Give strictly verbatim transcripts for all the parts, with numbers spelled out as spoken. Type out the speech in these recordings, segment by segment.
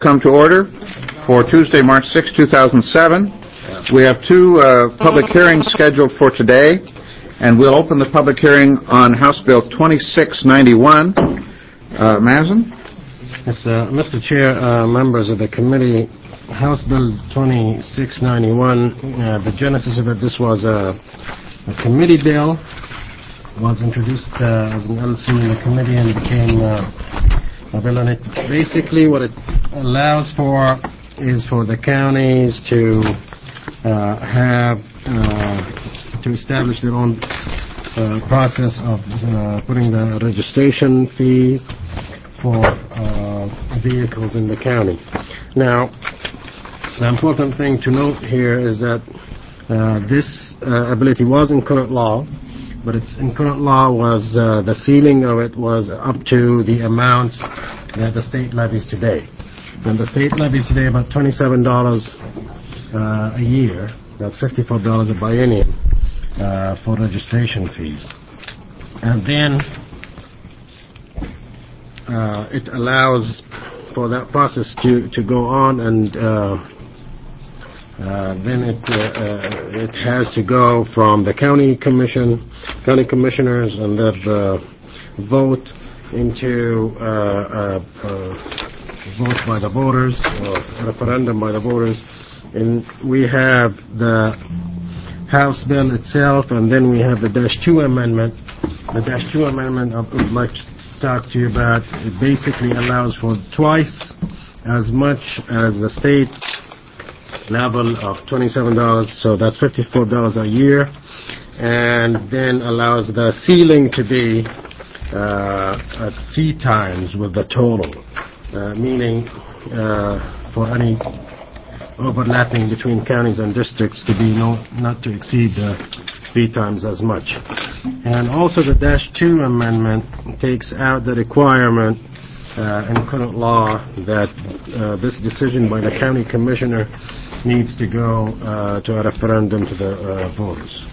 Come to order for Tuesday, March sixth, two thousand seven. We have two uh, public hearings scheduled for today, and we'll open the public hearing on House Bill twenty-six ninety-one. Uh, Mazen? Yes, uh, Mister Chair, uh, members of the committee, House Bill twenty-six ninety-one, uh, the genesis of it, this was a, a committee bill, was introduced uh, as an L C in the committee and became uh, a bill, and it basically what it allows for is for the counties to uh, have uh, to establish their own uh, process of uh, putting the registration fees for uh, vehicles in the county. Now, the important thing to note here is that uh, this uh, ability was in current law, but it's in current law was uh, the ceiling of it was up to the amounts that the state levies today. And the state levies today about twenty-seven dollars uh, a year. That's fifty-four dollars a biennium uh, for registration fees. And then uh, it allows for that process to, to go on, and uh, uh, then it uh, uh, it has to go from the county commission, county commissioners, and their uh, vote into uh, uh, uh, vote by the voters, or referendum by the voters. And we have the House bill itself, and then we have the Dash two amendment. The Dash two amendment I would like to talk to you about. It basically allows for twice as much as the state level of twenty-seven dollars, so that's fifty-four dollars a year, and then allows the ceiling to be uh, at three times with the total. Uh, meaning uh, for any overlapping between counties and districts to be no, not to exceed uh, three times as much. And also the Dash two amendment takes out the requirement uh, in current law that uh, this decision by the county commissioner needs to go uh, to a referendum to the uh, voters.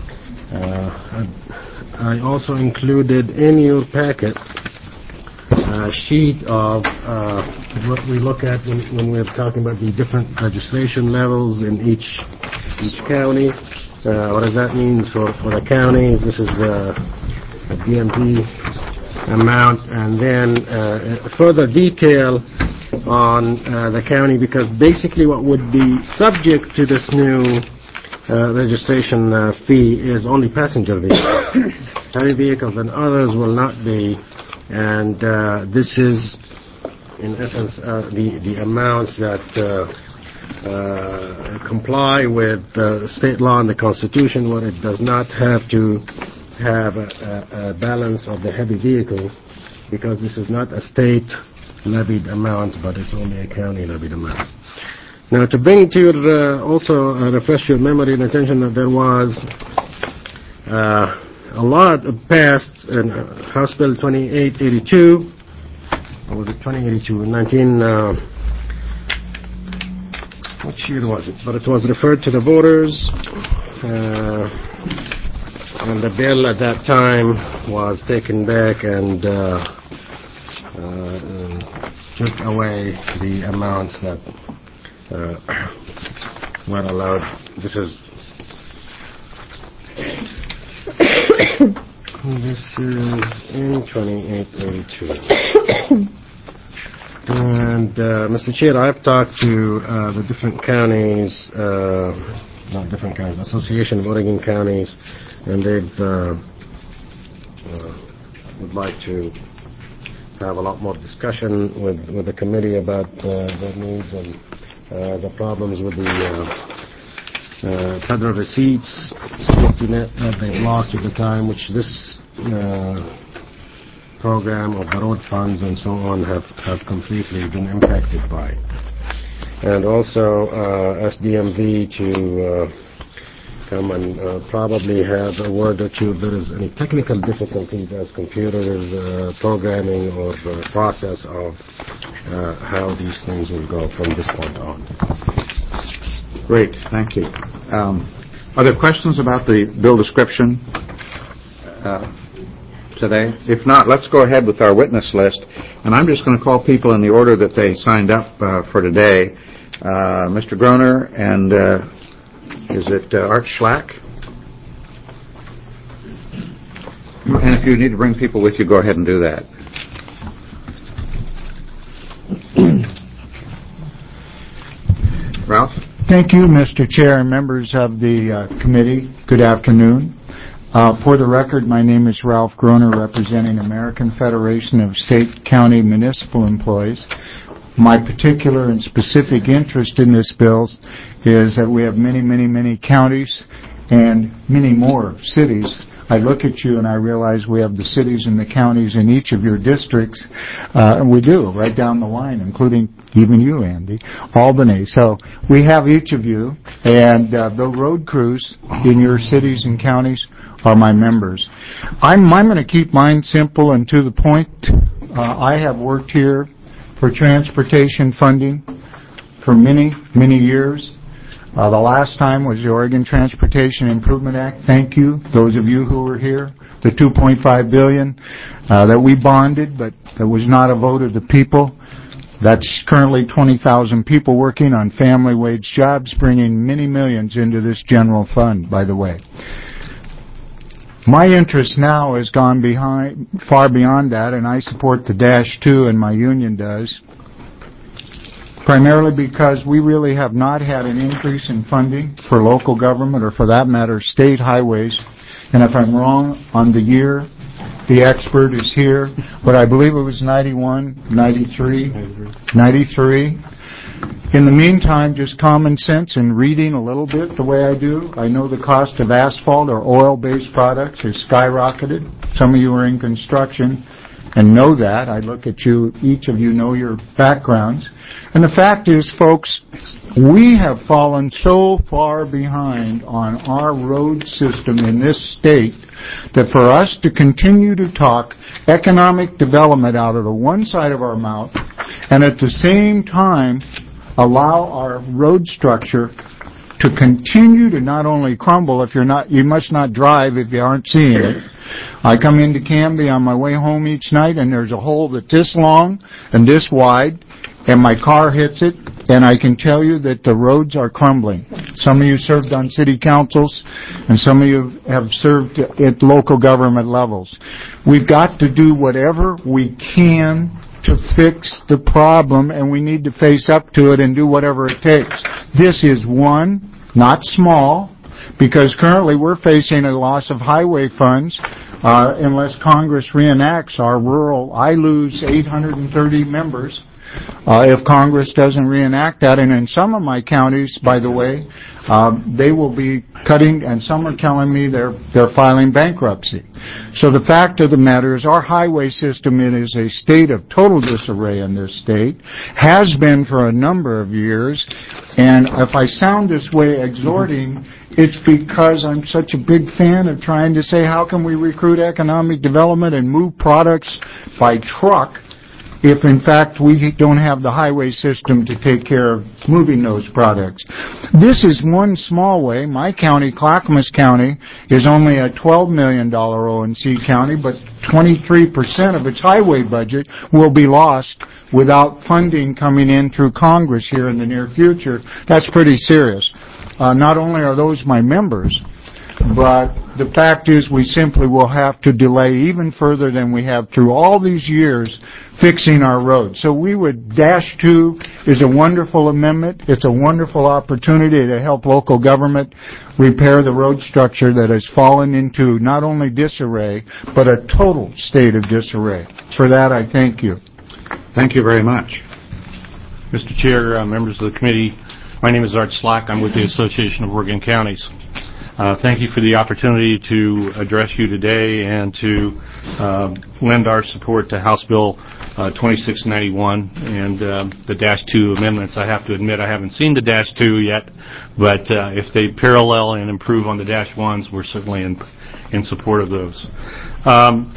Uh, I also included in your packet Uh, sheet of uh, what we look at when, when we're talking about the different registration levels in each each county. Uh, what does that mean for, for the counties? This is uh, a D M V amount, and then uh, further detail on uh, the county, because basically what would be subject to this new uh, registration uh, fee is only passenger vehicles. Heavy vehicles and others will not be. And uh, this is, in essence, uh, the, the amounts that uh, uh, comply with the state law and the Constitution, where it does not have to have a, a, a balance of the heavy vehicles, because this is not a state levied amount, but it's only a county levied amount. Now, to bring to your, uh, also uh, refresh your memory and attention, that there was uh, a lot passed in House Bill twenty-eight eighty-two, or was it twenty eighty-two, in nineteen, uh, what year was it? But it was referred to the voters, uh, and the bill at that time was taken back and uh, uh, took away the amounts that uh, were allowed. This is This is in twenty-eight eighty-two. And, uh, Mister Chair, I've talked to uh, the different counties, uh, not different counties, Association of Oregon Counties, and they've uh, uh, would like to have a lot more discussion with, with the committee about uh, their needs and uh, the problems with the uh, Uh, federal receipts, safety net that they've lost with the time, which this uh, program of the road funds and so on have, have completely been impacted by. And also uh, S D M V to uh, come and uh, probably have a word or two if there is any technical difficulties as computer uh, programming or uh, process of uh, how these things will go from this point on. Great, thank you. Um, are there questions about the bill description? Uh, today? If not, let's go ahead with our witness list. And I'm just going to call people in the order that they signed up uh, for today. Uh, Mister Groner and uh, is it uh, Art Schlack? And if you need to bring people with you, go ahead and do that. Ralph? Thank you, Mister Chair and members of the uh, committee. Good afternoon. Uh, for the record, my name is Ralph Groner, representing American Federation of State, County, Municipal Employees. My particular and specific interest in this bill is that we have many, many, many counties and many more cities. I look at you and I realize we have the cities and the counties in each of your districts, uh, and we do, right down the line, including even you, Andy, Albany. So we have each of you, and uh, the road crews in your cities and counties are my members. I'm, I'm going to keep mine simple and to the point. Uh, I have worked here for transportation funding for many, many years. Uh, the last time was the Oregon Transportation Improvement Act. Thank you, those of you who were here. The two point five billion dollars uh, that we bonded, but that was not a vote of the people. That's currently twenty thousand people working on family wage jobs, bringing many millions into this general fund, by the way. My interest now has gone behind, far beyond that, and I support the Dash two, and my union does, primarily because we really have not had an increase in funding for local government, or for that matter, state highways. And if I'm wrong on the year, the expert is here, but I believe it was ninety-one, ninety-three, ninety-three. In the meantime, just common sense and reading a little bit the way I do, I know the cost of asphalt or oil-based products has skyrocketed. Some of you are in construction and know that. I look at you, each of you know your backgrounds. And the fact is, folks, we have fallen so far behind on our road system in this state that for us to continue to talk economic development out of the one side of our mouth and at the same time allow our road structure to continue to not only crumble, if you're not, you must not drive if you aren't seeing it. I come into Canby on my way home each night and there's a hole that's this long and this wide, and my car hits it, and I can tell you that the roads are crumbling. Some of you served on city councils, and some of you have served at local government levels. We've got to do whatever we can to fix the problem, and we need to face up to it and do whatever it takes. This is one, not small, because currently we're facing a loss of highway funds uh, unless Congress reenacts our rural. I lose eight hundred thirty members uh, if Congress doesn't reenact that. And in some of my counties, by the way, uh, they will be cutting, and some are telling me they're they're filing bankruptcy. So the fact of the matter is our highway system is a state of total disarray in this state, has been for a number of years, and if I sound this way exhorting, it's because I'm such a big fan of trying to say how can we recruit economic development and move products by truck if in fact we don't have the highway system to take care of moving those products. This is one small way. My county, Clackamas County, is only a twelve million dollars O and C county, but twenty-three percent of its highway budget will be lost without funding coming in through Congress here in the near future. That's pretty serious. Uh, not only are those my members, but the fact is we simply will have to delay even further than we have through all these years fixing our roads. So we would, Dash two is a wonderful amendment. It's a wonderful opportunity to help local government repair the road structure that has fallen into not only disarray, but a total state of disarray. For that, I thank you. Thank you very much. Mister Chair, uh, members of the committee, my name is Art Slack. I'm with the Association of Oregon Counties. Uh, thank you for the opportunity to address you today and to uh, lend our support to House Bill uh, twenty-six ninety-one and uh, the Dash two amendments. I have to admit I haven't seen the Dash two yet, but uh, if they parallel and improve on the Dash ones, we're certainly in, in support of those. Um,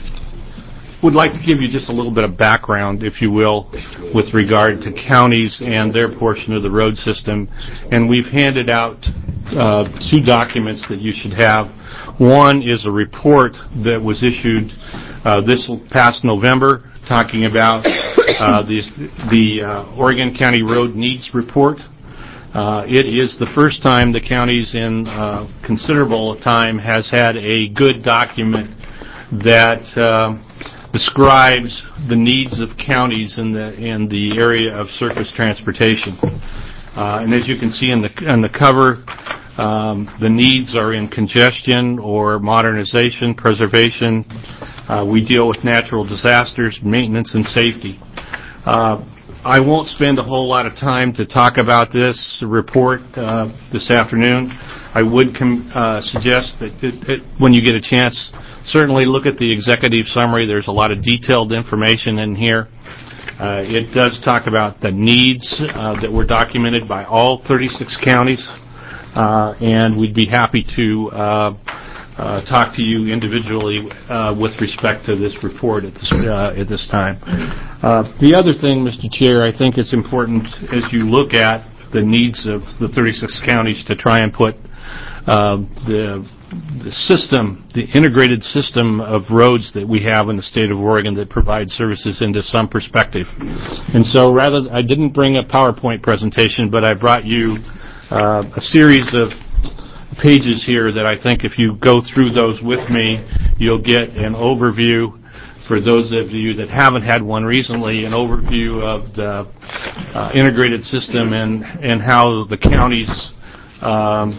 would like to give you just a little bit of background, if you will, with regard to counties and their portion of the road system. And we've handed out uh, two documents that you should have. One is a report that was issued uh, this past November talking about uh, the, the uh, Oregon County Road Needs Report. Uh, it is the first time the county's in uh, considerable time has had a good document that uh, describes the needs of counties in the in the area of surface transportation. Uh, and as you can see in the on the cover, um, the needs are in congestion or modernization, preservation. Uh, we deal with natural disasters, maintenance, and safety. Uh, I won't spend a whole lot of time to talk about this report uh, this afternoon. I would com- uh, suggest that it, it, when you get a chance, certainly look at the executive summary. There's a lot of detailed information in here. Uh, it does talk about the needs uh, that were documented by all thirty-six counties, uh, and we'd be happy to uh, uh, talk to you individually uh, with respect to this report at this, uh, at this time. Uh, the other thing, Mister Chair, I think it's important as you look at the needs of the thirty-six counties to try and put uh, the the system, the integrated system of roads that we have in the state of Oregon that provide services into some perspective. And so rather, I didn't bring a PowerPoint presentation, but I brought you uh, a series of pages here that I think if you go through those with me, you'll get an overview. For those of you that haven't had one recently, an overview of the uh, integrated system and, and how the counties Um,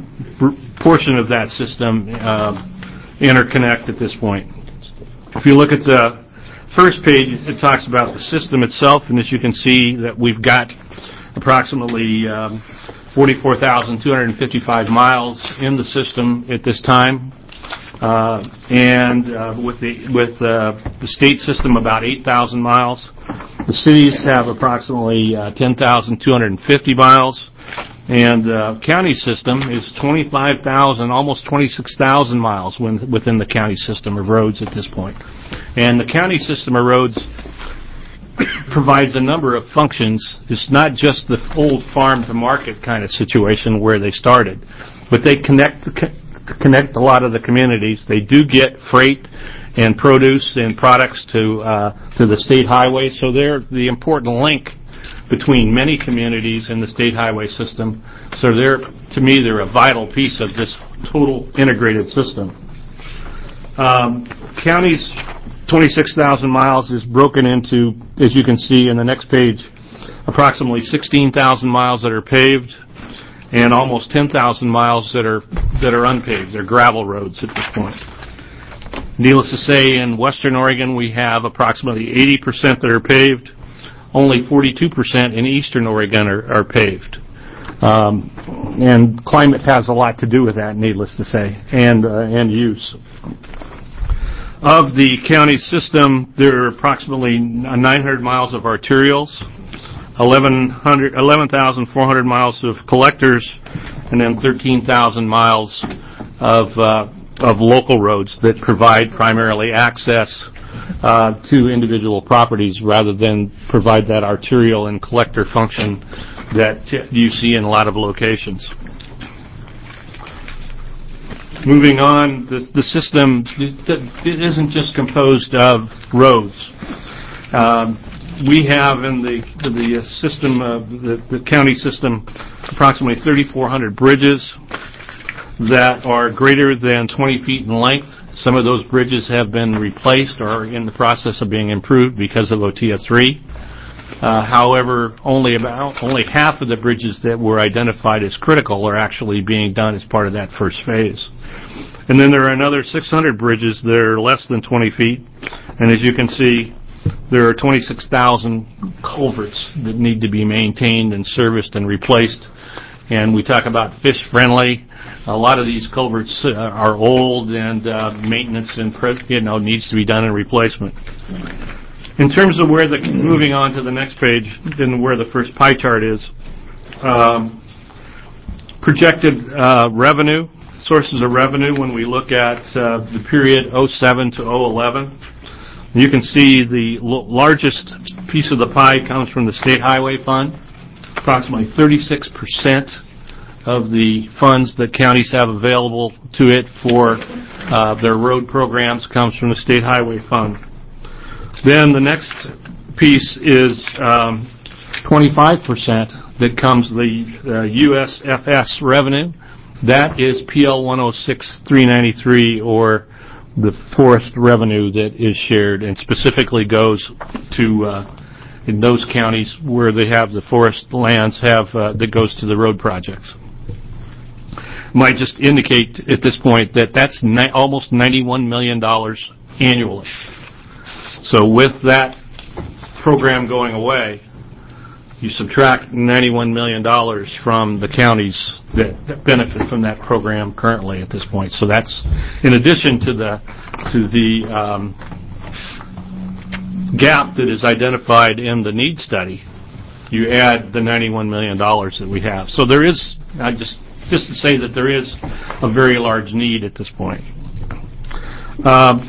portion of that system uh, interconnect at this point. If you look at the first page, it talks about the system itself, and as you can see that we've got approximately um, forty-four thousand two hundred fifty-five miles in the system at this time, uh, and uh, with the with uh, the state system about eight thousand miles. The cities have approximately uh, ten thousand two hundred fifty miles. And the uh, county system is twenty-five thousand, almost twenty-six thousand miles when, within the county system of roads at this point. And the county system of roads provides a number of functions. It's not just the old farm-to-market kind of situation where they started, but they connect the, connect a lot of the communities. They do get freight and produce and products to uh, to the state highway, so they're the important link between many communities in the state highway system. So they're, to me, they're a vital piece of this total integrated system. Um, counties, twenty-six thousand miles is broken into, as you can see in the next page, approximately sixteen thousand miles that are paved and almost ten thousand miles that are that are unpaved. They're gravel roads at this point. Needless to say, in Western Oregon, we have approximately eighty percent that are paved. Only forty-two percent in Eastern Oregon are, are paved. Um, and climate has a lot to do with that, needless to say, and uh, and use. Of the county system, there are approximately nine hundred miles of arterials, eleven thousand four hundred miles of collectors, and then thirteen thousand miles of uh, of local roads that provide primarily access Uh, to individual properties rather than provide that arterial and collector function that you see in a lot of locations. Moving on, the, the system, it isn't just composed of roads. Um, we have in the, the system, of the, the county system, approximately thirty-four hundred bridges that are greater than twenty feet in length. Some of those bridges have been replaced or are in the process of being improved because of O T S three. Uh, however, only about only half of the bridges that were identified as critical are actually being done as part of that first phase. And then there are another six hundred bridges that are less than twenty feet. And as you can see, there are twenty-six thousand culverts that need to be maintained and serviced and replaced. And we talk about fish-friendly. A lot of these culverts uh, are old, and uh, maintenance and you know needs to be done in replacement. In terms of where the moving on to the next page, and where the first pie chart is, um, projected uh, revenue, sources of revenue when we look at uh, the period oh seven to oh eleven. You can see the l- largest piece of the pie comes from the State Highway Fund. Approximately thirty-six percent of the funds that counties have available to it for uh, their road programs comes from the State Highway Fund. Then the next piece is um, twenty-five percent that comes the uh, U S F S revenue. That is P L one oh six three ninety-three, or the forest revenue that is shared, and specifically goes to uh, in those counties where they have the forest lands have uh, that goes to the road projects. Might just indicate at this point that that's ni- almost ninety-one million dollars annually. So with that program going away, you subtract ninety-one million dollars from the counties that, that benefit from that program currently at this point. So that's in addition to the to the um, gap that is identified in the need study. You add the ninety-one million dollars that we have. So there is, I just just to say that there is a very large need at this point. Um,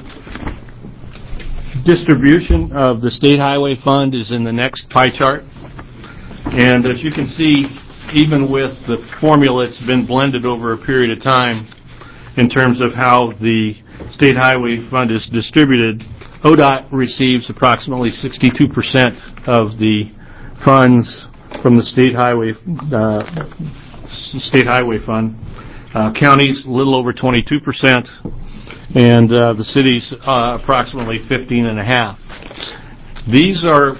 distribution of the State Highway Fund is in the next pie chart. And as you can see, even with the formula, it's been blended over a period of time in terms of how the State Highway Fund is distributed. O D O T receives approximately sixty-two percent of the funds from the State Highway uh, State Highway Fund. Uh, counties, a little over twenty-two percent, and uh, the cities, uh, approximately fifteen and a half. These are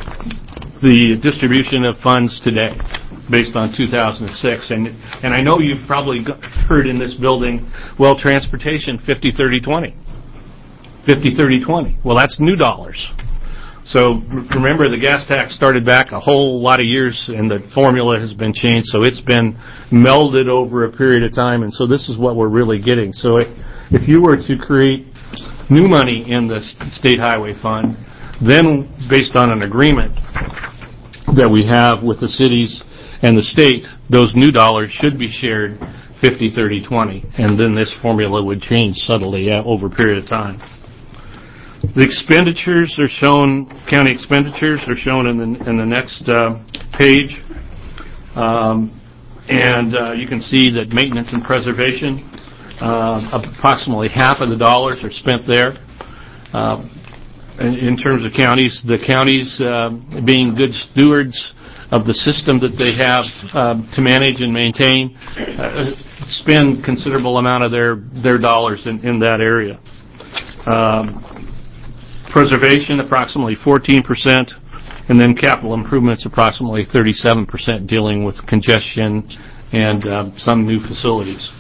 the distribution of funds today, based on two thousand six. And and I know you've probably heard in this building, well, transportation, fifty, thirty, twenty. fifty, thirty, twenty. Well, that's new dollars. So remember, the gas tax started back a whole lot of years, and the formula has been changed, so it's been melded over a period of time, and so this is what we're really getting. So if you were to create new money in the State Highway Fund, then based on an agreement that we have with the cities and the state, those new dollars should be shared fifty, thirty, twenty, and then this formula would change subtly uh, over a period of time. The expenditures are shown, county expenditures are shown in the in the next uh, page, um, and uh, you can see that maintenance and preservation, uh, approximately half of the dollars are spent there. Uh, in, in terms of counties, the counties uh, being good stewards of the system that they have um, to manage and maintain, uh, spend considerable amount of their their dollars in, in that area. Um, Preservation, approximately fourteen percent, and then capital improvements, approximately thirty-seven percent, dealing with congestion and uh, some new facilities.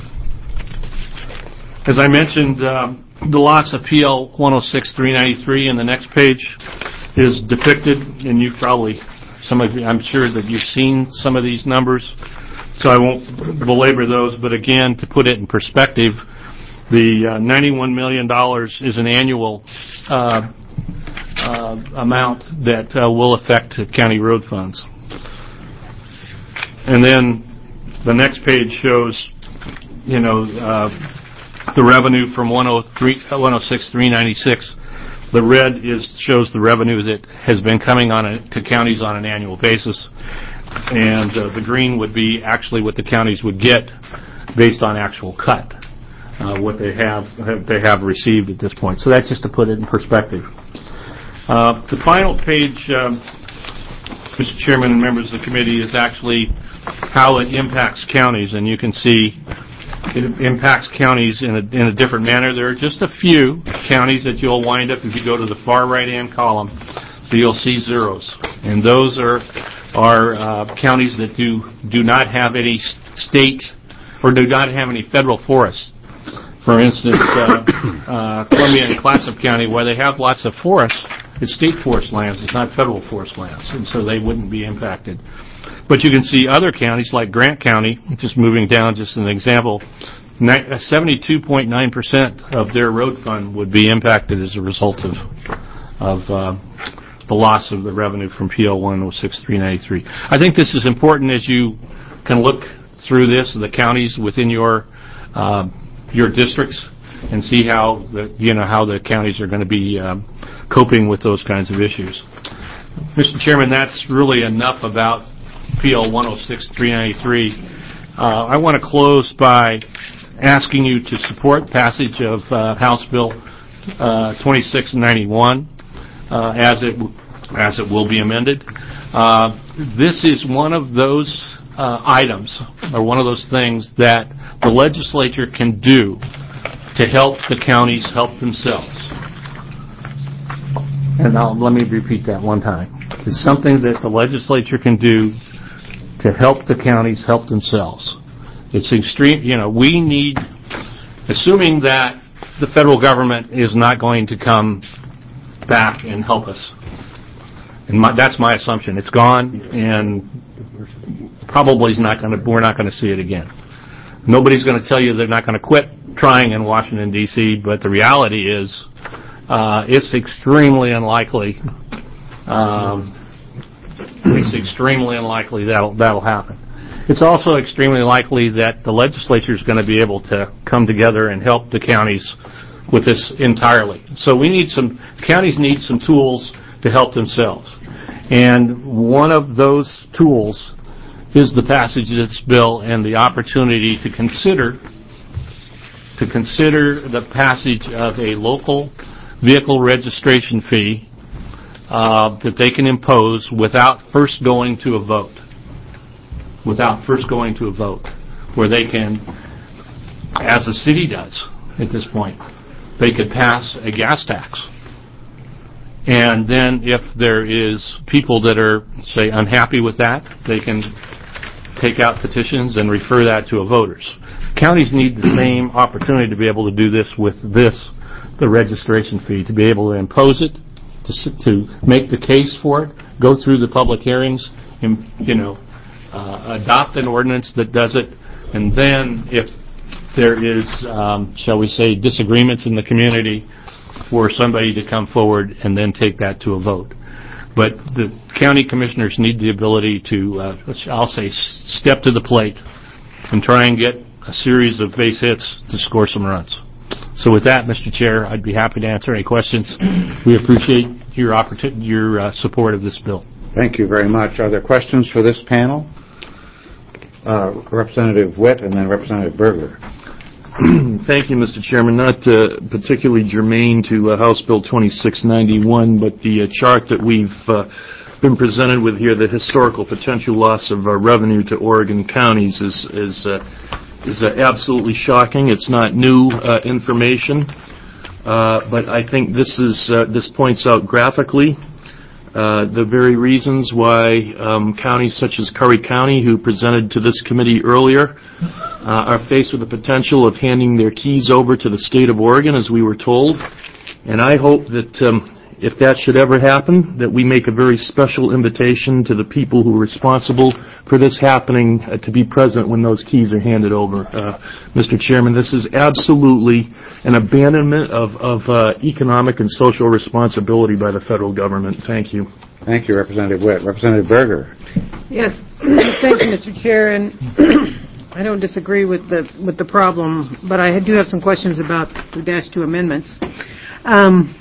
As I mentioned, uh, the loss of P L one oh six three ninety-three in the next page is depicted, and you've probably, some of you, I'm sure that you've seen some of these numbers, so I won't belabor those, but again, to put it in perspective, the uh, ninety-one million dollars is an annual uh, uh, amount that uh, will affect county road funds. And then the next page shows, you know, uh, the revenue from one oh six three ninety-six. The red is shows the revenue that has been coming on a, to counties on an annual basis, and uh, the green would be actually what the counties would get based on actual cut. Uh, what they have, have they have received at this point. So that's just to put it in perspective. Uh, the final page, um, Mister Chairman and members of the committee, is actually how it impacts counties, and you can see it impacts counties in a, in a different manner. There are just a few counties that you'll wind up, if you go to the far right-hand column, so you'll see zeros, and those are are uh, counties that do do not have any state or do not have any federal forests. For instance, uh, uh, Columbia and Clatsop County, where they have lots of forests, it's state forest lands, it's not federal forest lands, and so they wouldn't be impacted. But you can see other counties like Grant County, just moving down just an example, seventy-two point nine percent of their road fund would be impacted as a result of of uh, the loss of the revenue from P L one oh six three ninety-three. I think this is important as you can look through this, the counties within your uh, your districts, and see how the you know how the counties are going to be um, coping with those kinds of issues. Mister Chairman, that's really enough about P L one oh six three ninety-three. Uh, I want to close by asking you to support passage of uh, House Bill uh, twenty-six ninety-one uh, as it as it will be amended. Uh, this is one of those uh, items, or one of those things that the legislature can do to help the counties help themselves. And now let me repeat that one time. It's something that the legislature can do to help the counties help themselves. It's extreme, you know, we need, assuming that the federal government is not going to come back and help us. And my, that's my assumption. It's gone, and probably is not going to, we're not going to see it again. Nobody's going to tell you they're not going to quit trying in Washington, D C, but the reality is uh, it's extremely unlikely um, it's extremely unlikely that'll, that'll happen. It's also extremely likely that the legislature is going to be able to come together and help the counties with this entirely. So we need some, counties need some tools to help themselves. And one of those tools is the passage of this bill and the opportunity to consider to consider the passage of a local vehicle registration fee uh, that they can impose without first going to a vote. Without first going to a vote, where they can, as the city does at this point, they could pass a gas tax. And then if there is people that are, say, unhappy with that, they can take out petitions and refer that to a voters. Counties need the same opportunity to be able to do this with this, the registration fee, to be able to impose it, to, to make the case for it, go through the public hearings, and, you know, uh, adopt an ordinance that does it, and then if there is, um, shall we say, disagreements in the community, for somebody to come forward and then take that to a vote. But the county commissioners need the ability to, uh, I'll say, step to the plate and try and get a series of base hits to score some runs. So with that, Mister Chair, I'd be happy to answer any questions. We appreciate your opportunity, your uh, support of this bill. Thank you very much. Are there questions for this panel? Uh, Representative Witt and then Representative Berger. Thank you, Mister Chairman. Not uh, particularly germane to uh, House Bill twenty-six ninety-one, but the uh, chart that we've uh, been presented with here, the historical potential loss of uh, revenue to Oregon counties, is is uh, is uh, absolutely shocking. It's not new uh, information, uh, but I think this is uh, this points out graphically uh, the very reasons why um, counties such as Curry County, who presented to this committee earlier, Uh, are faced with the potential of handing their keys over to the state of Oregon, as we were told. And I hope that um, if that should ever happen, that we make a very special invitation to the people who are responsible for this happening uh, to be present when those keys are handed over. Uh, Mister Chairman, this is absolutely an abandonment of, of uh, economic and social responsibility by the federal government. Thank you. Thank you, Representative Witt. Representative Berger. Yes, thank you, Mister Chair. And I don't disagree with the with the problem, but I do have some questions about the dash two amendments. Um,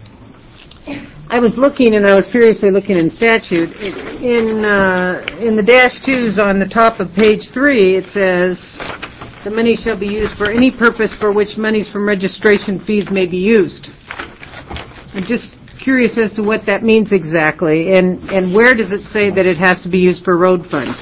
I was looking, and I was furiously looking in statute. In uh, in the dash twos on the top of page three, it says the money shall be used for any purpose for which monies from registration fees may be used. I'm just curious as to what that means exactly, and and where does it say that it has to be used for road funds?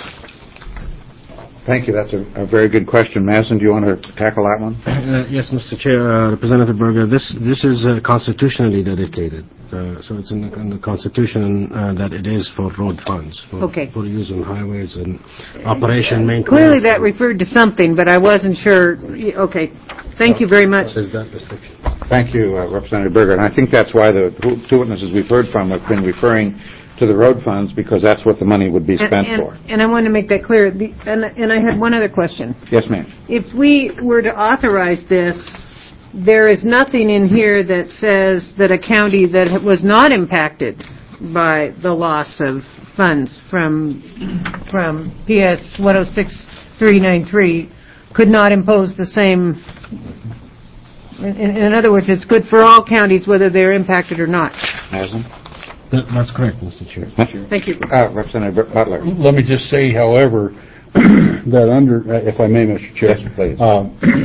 Thank you. That's a, a very good question. Madison, do you want to tackle that one? Uh, yes, Mister Chair, uh, Representative Berger, this this is uh, constitutionally dedicated. Uh, so it's in the, in the Constitution uh, that it is for road funds, for, Okay. for use on highways and operation maintenance. Clearly that referred to something, but I wasn't sure. Okay. Thank you very much. What is that restriction? Thank you, uh, Representative Berger. And I think that's why the two witnesses we've heard from have been referring to the road funds, because that's what the money would be spent and, and, for. And I want to make that clear. The, and, and I had one other question. Yes, ma'am. If we were to authorize this, there is nothing in here that says that a county that was not impacted by the loss of funds from from P S one oh six three ninety-three could not impose the same. In, in other words, it's good for all counties whether they're impacted or not. Madison? That, that's correct, Mister Chair. Thank you. Uh, Representative Butler. Let me just say, however, that under, if I may, Mister Chair. Yes, please. Uh,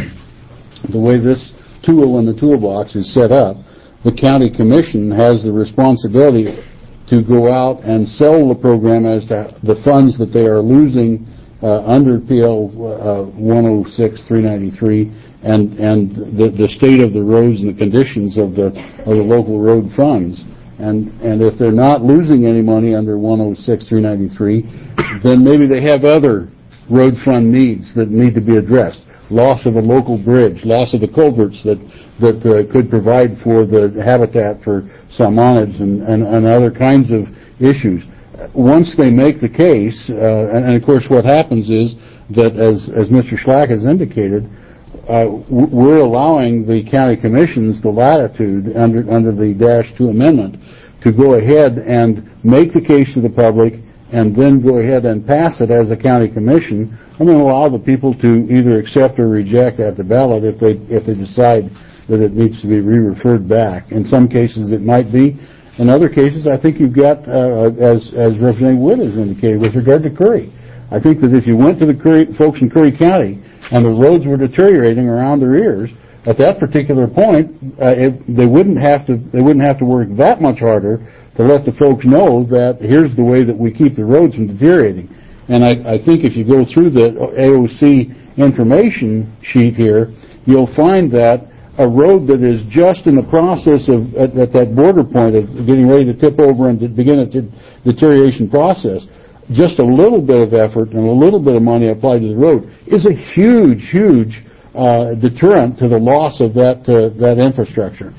the way this tool in the toolbox is set up, the county commission has the responsibility to go out and sell the program as to the funds that they are losing uh, under P L uh, one oh six three ninety-three and and the, the state of the roads and the conditions of the of the local road funds. And and if they're not losing any money under one oh six three ninety-three, then maybe they have other road fund needs that need to be addressed. Loss of a local bridge, loss of the culverts that that uh, could provide for the habitat for salmonids and, and, and other kinds of issues. Once they make the case, uh, and, and of course what happens is that, as, as Mister Schlack has indicated, uh, we're allowing the county commissions the latitude under, under the Dash two amendment to go ahead and make the case to the public and then go ahead and pass it as a county commission, and then allow the people to either accept or reject at the ballot if they if they decide that it needs to be re-referred back. In some cases it might be. In other cases, I think you've got, uh, as as Representative Wood has indicated, with regard to Curry. I think that if you went to the Curry, folks in Curry County and the roads were deteriorating around their ears, at that particular point, uh, it, they wouldn't have to they wouldn't have to work that much harder to let the folks know that here's the way that we keep the roads from deteriorating. And I, I think if you go through the A O C information sheet here, you'll find that a road that is just in the process of, at, at that border point of getting ready to tip over and to begin a t- deterioration process, just a little bit of effort and a little bit of money applied to the road is a huge, huge uh, deterrent to the loss of that uh, that infrastructure.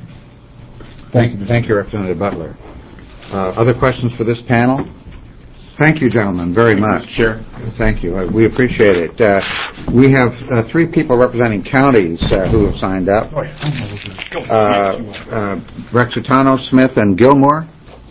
Thank you, thank you, Representative Butler. Uh, other questions for this panel? Thank you, gentlemen, very much. Chair. Thank you. Uh, we appreciate it. Uh, we have uh, three people representing counties uh, who have signed up. Uh, uh, Rexitano, Smith, and Gilmore.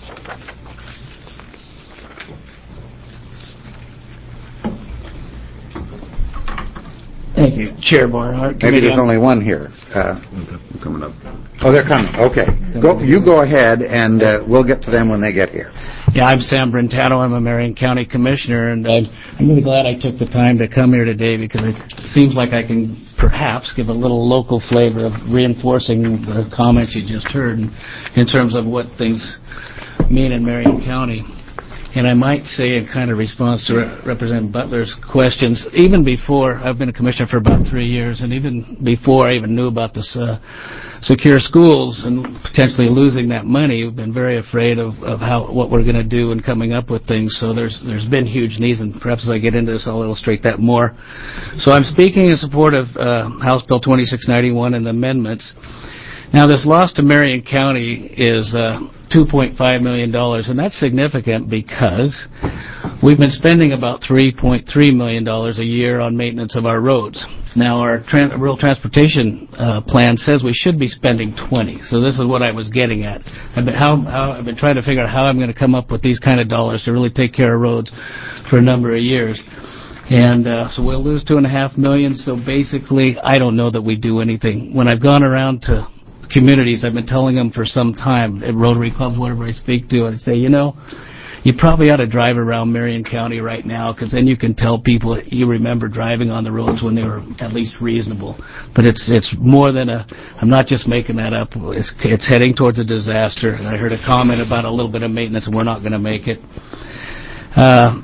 Thank you, Chair Barnhart. Maybe there's only one here. Uh, Coming up. oh, they're coming. Okay. Go, you go ahead, and uh, we'll get to them when they get here. Yeah, I'm Sam Brentano. I'm a Marion County Commissioner, and I'm, I'm really glad I took the time to come here today because it seems like I can perhaps give a little local flavor of reinforcing the comments you just heard in, in terms of what things mean in Marion County. And I might say in kind of response to Re- Representative Butler's questions, even before, I've been a commissioner for about three years, and even before I even knew about this uh, secure schools and potentially losing that money, we've been very afraid of, of how what we're going to do and coming up with things. So there's there's been huge needs, and perhaps as I get into this, I'll illustrate that more. So I'm speaking in support of uh, House Bill twenty-six ninety-one and the amendments. Now, this loss to Marion County is uh, two point five million dollars, and that's significant because we've been spending about three point three million dollars a year on maintenance of our roads. Now, our tran- rural transportation uh, plan says we should be spending twenty, so this is what I was getting at. I've been, how, how, I've been trying to figure out how I'm going to come up with these kind of dollars to really take care of roads for a number of years. And uh, so we'll lose two and a half million, so basically I don't know that we do anything. When I've gone around to communities, I've been telling them for some time at Rotary clubs, whatever I speak to, and I say, you know, you probably ought to drive around Marion County right now, because then you can tell people you remember driving on the roads when they were at least reasonable. But it's it's more than a, I'm not just making that up, it's, it's heading towards a disaster. And I heard a comment about a little bit of maintenance, and we're not going to make it. Uh,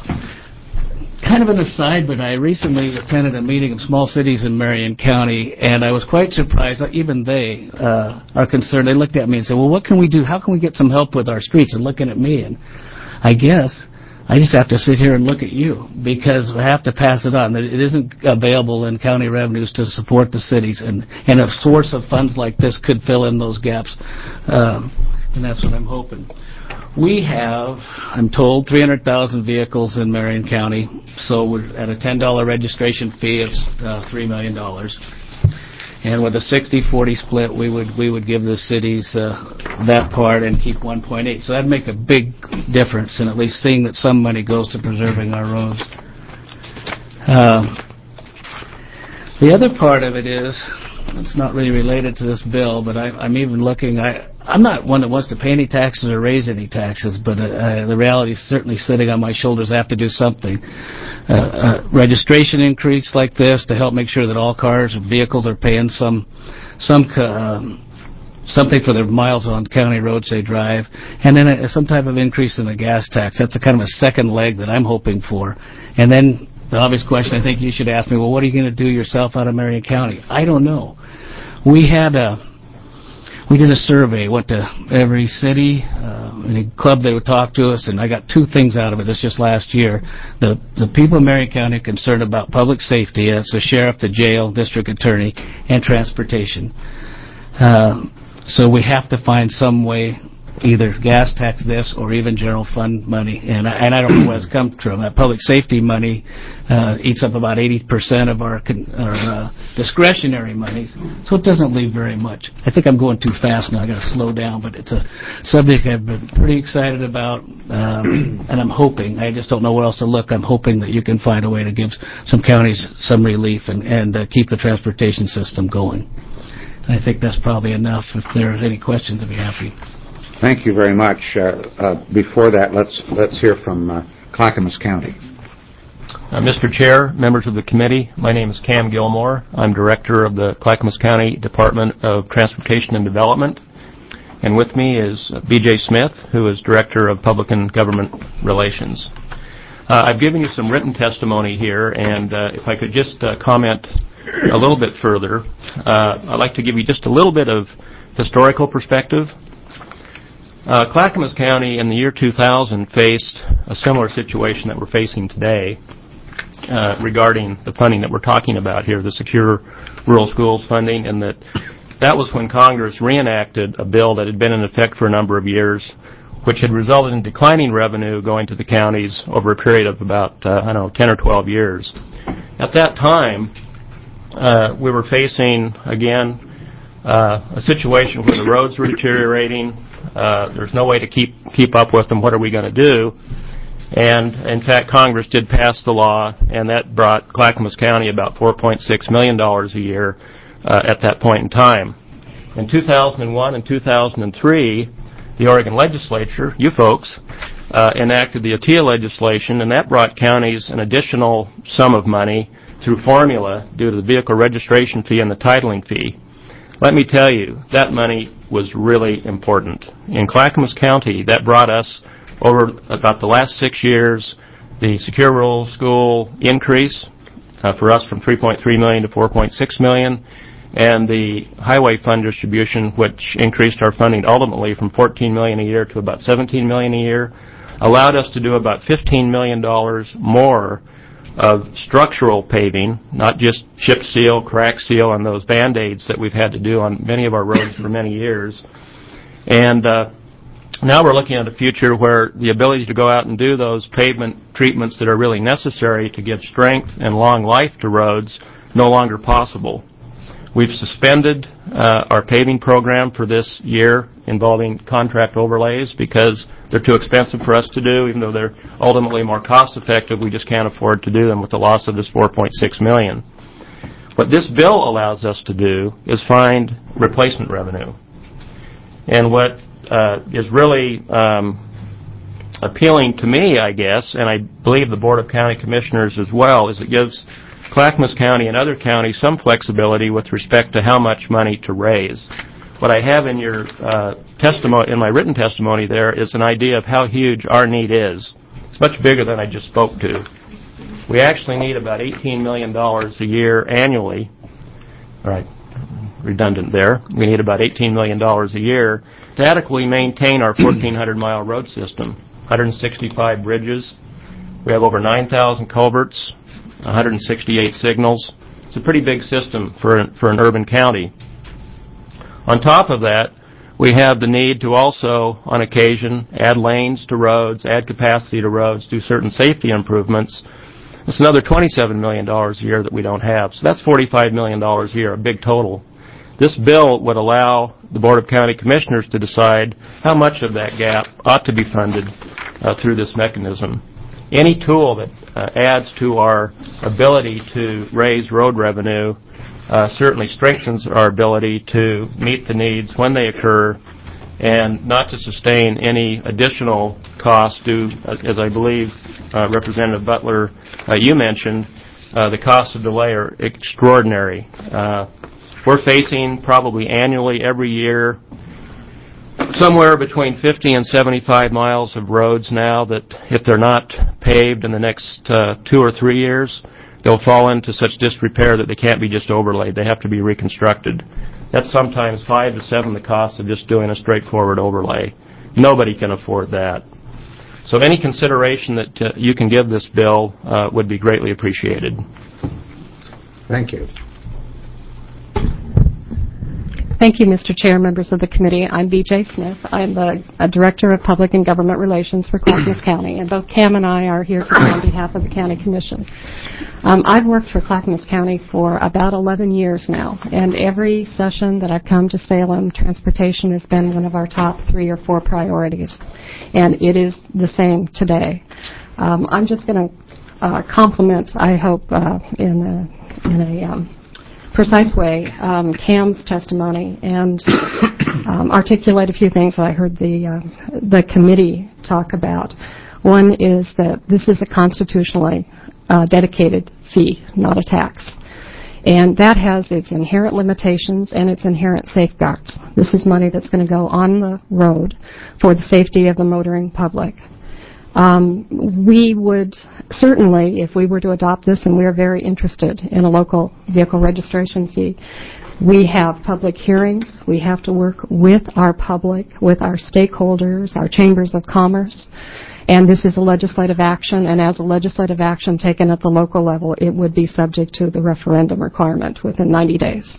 Kind of an aside, but I recently attended a meeting of small cities in Marion County, and I was quite surprised. Even they uh, are concerned. They looked at me and said, well, what can we do? How can we get some help with our streets? And looking at me, and I guess I just have to sit here and look at you, because I have to pass it on. It isn't available in county revenues to support the cities, and, and a source of funds like this could fill in those gaps, um, and that's what I'm hoping. We have, I'm told, three hundred thousand vehicles in Marion County, so we're at a ten dollar registration fee, it's uh, three million dollars. And with a sixty forty split, we would we would give the cities uh, that part and keep one point eight. So that'd make a big difference in at least seeing that some money goes to preserving our roads. Um, the other part of it is, it's not really related to this bill, but I, I'm even looking, I, I'm not one that wants to pay any taxes or raise any taxes, but uh, uh, the reality is certainly sitting on my shoulders. I have to do something. Uh, uh, registration increase like this to help make sure that all cars and vehicles are paying some some um, something for their miles on county roads they drive, and then a, some type of increase in the gas tax. That's a kind of a second leg that I'm hoping for. And then the obvious question I think you should ask me, well, what are you going to do yourself out of Marion County? I don't know. We had a We did a survey, went to every city, uh, any club that would talk to us, and I got two things out of it. This just last year. The the people in Marion County are concerned about public safety. That's the sheriff, the jail, district attorney, and transportation. Uh, so we have to find some way, either gas tax this or even general fund money. And I, and I don't know where it's come from. That public safety money uh, eats up about eighty percent of our, con- our uh, discretionary monies, so it doesn't leave very much. I think I'm going too fast now. I got to slow down, but it's a subject I've been pretty excited about, um, and I'm hoping, I just don't know where else to look, I'm hoping that you can find a way to give some counties some relief and, and uh, keep the transportation system going. I think that's probably enough. If there are any questions, I'd be happy. Thank you very much. Uh, uh, before that, let's let's hear from uh, Clackamas County. Uh, Mister Chair, members of the committee, my name is Cam Gilmore. I'm Director of the Clackamas County Department of Transportation and Development. And with me is B J Smith, who is Director of Public and Government Relations. Uh, I've given you some written testimony here, and uh, if I could just uh, comment a little bit further, uh, I'd like to give you just a little bit of historical perspective. Uh, Clackamas County in the year two thousand faced a similar situation that we're facing today uh, regarding the funding that we're talking about here, the Secure Rural Schools funding, and that that was when Congress reenacted a bill that had been in effect for a number of years, which had resulted in declining revenue going to the counties over a period of about, uh, I don't know, ten or twelve years. At that time, uh, we were facing, again, uh, a situation where the roads were deteriorating. Uh, there's no way to keep keep up with them. What are we going to do? And, in fact, Congress did pass the law, and that brought Clackamas County about four point six million dollars a year uh, at that point in time. In two thousand one and two thousand three, the Oregon legislature, you folks, uh, enacted the ATIA legislation, and that brought counties an additional sum of money through formula due to the vehicle registration fee and the titling fee. Let me tell you, that money was really important. In Clackamas County, that brought us over about the last six years the Secure Rural School increase uh, for us from three point three million dollars to four point six million dollars, and the highway fund distribution, which increased our funding ultimately from fourteen million dollars a year to about seventeen million dollars a year, allowed us to do about fifteen million dollars more of structural paving, not just chip seal, crack seal, and those Band-Aids that we've had to do on many of our roads for many years. And uh, now we're looking at a future where the ability to go out and do those pavement treatments that are really necessary to give strength and long life to roads no longer possible. We've suspended uh, our paving program for this year involving contract overlays because they're too expensive for us to do, even though they're ultimately more cost-effective. We just can't afford to do them with the loss of this four point six million dollars. What this bill allows us to do is find replacement revenue. And what uh, is really um, appealing to me, I guess, and I believe the Board of County Commissioners as well, is it gives Clackamas County and other counties some flexibility with respect to how much money to raise. What I have in your uh, testimony, in my written testimony there, is an idea of how huge our need is. It's much bigger than I just spoke to. We actually need about eighteen million dollars a year annually. All right, redundant there. We need about eighteen million dollars a year to adequately maintain our fourteen hundred mile road system, one hundred sixty-five bridges. We have over nine thousand culverts, one hundred sixty-eight signals. It's a pretty big system for, for an urban county. On top of that, we have the need to also, on occasion, add lanes to roads, add capacity to roads, do certain safety improvements. It's another twenty-seven million dollars a year that we don't have. So that's forty-five million dollars a year, a big total. This bill would allow the Board of County Commissioners to decide how much of that gap ought to be funded uh, through this mechanism. Any tool that uh, adds to our ability to raise road revenue uh, certainly strengthens our ability to meet the needs when they occur and not to sustain any additional costs due, as I believe uh, Representative Butler, uh, you mentioned, uh, the costs of delay are extraordinary. Uh, we're facing probably annually every year somewhere between fifty and seventy-five miles of roads now that if they're not paved in the next uh, two or three years, they'll fall into such disrepair that they can't be just overlaid. They have to be reconstructed. That's sometimes five to seven the cost of just doing a straightforward overlay. Nobody can afford that. So any consideration that uh, you can give this bill uh, would be greatly appreciated. Thank you. Thank you, Mister Chair, members of the committee. I'm B J Smith. I'm the a Director of Public and Government Relations for Clackamas County, and both Cam and I are here today on behalf of the County Commission. Um, I've worked for Clackamas County for about eleven years now, and every session that I've come to Salem, transportation has been one of our top three or four priorities, and it is the same today. Um, I'm just going to uh, compliment, I hope, uh, in a, in a um, precise way, um, Cam's testimony and um, articulate a few things that I heard the uh, the committee talk about. One is that this is a constitutionally uh, dedicated fee, not a tax. And that has its inherent limitations and its inherent safeguards. This is money that's going to go on the road for the safety of the motoring public. Um, we would certainly, if we were to adopt this, and we are very interested in a local vehicle registration fee, we have public hearings. We have to work with our public, with our stakeholders, our chambers of commerce, and this is a legislative action, and as a legislative action taken at the local level, it would be subject to the referendum requirement within ninety days.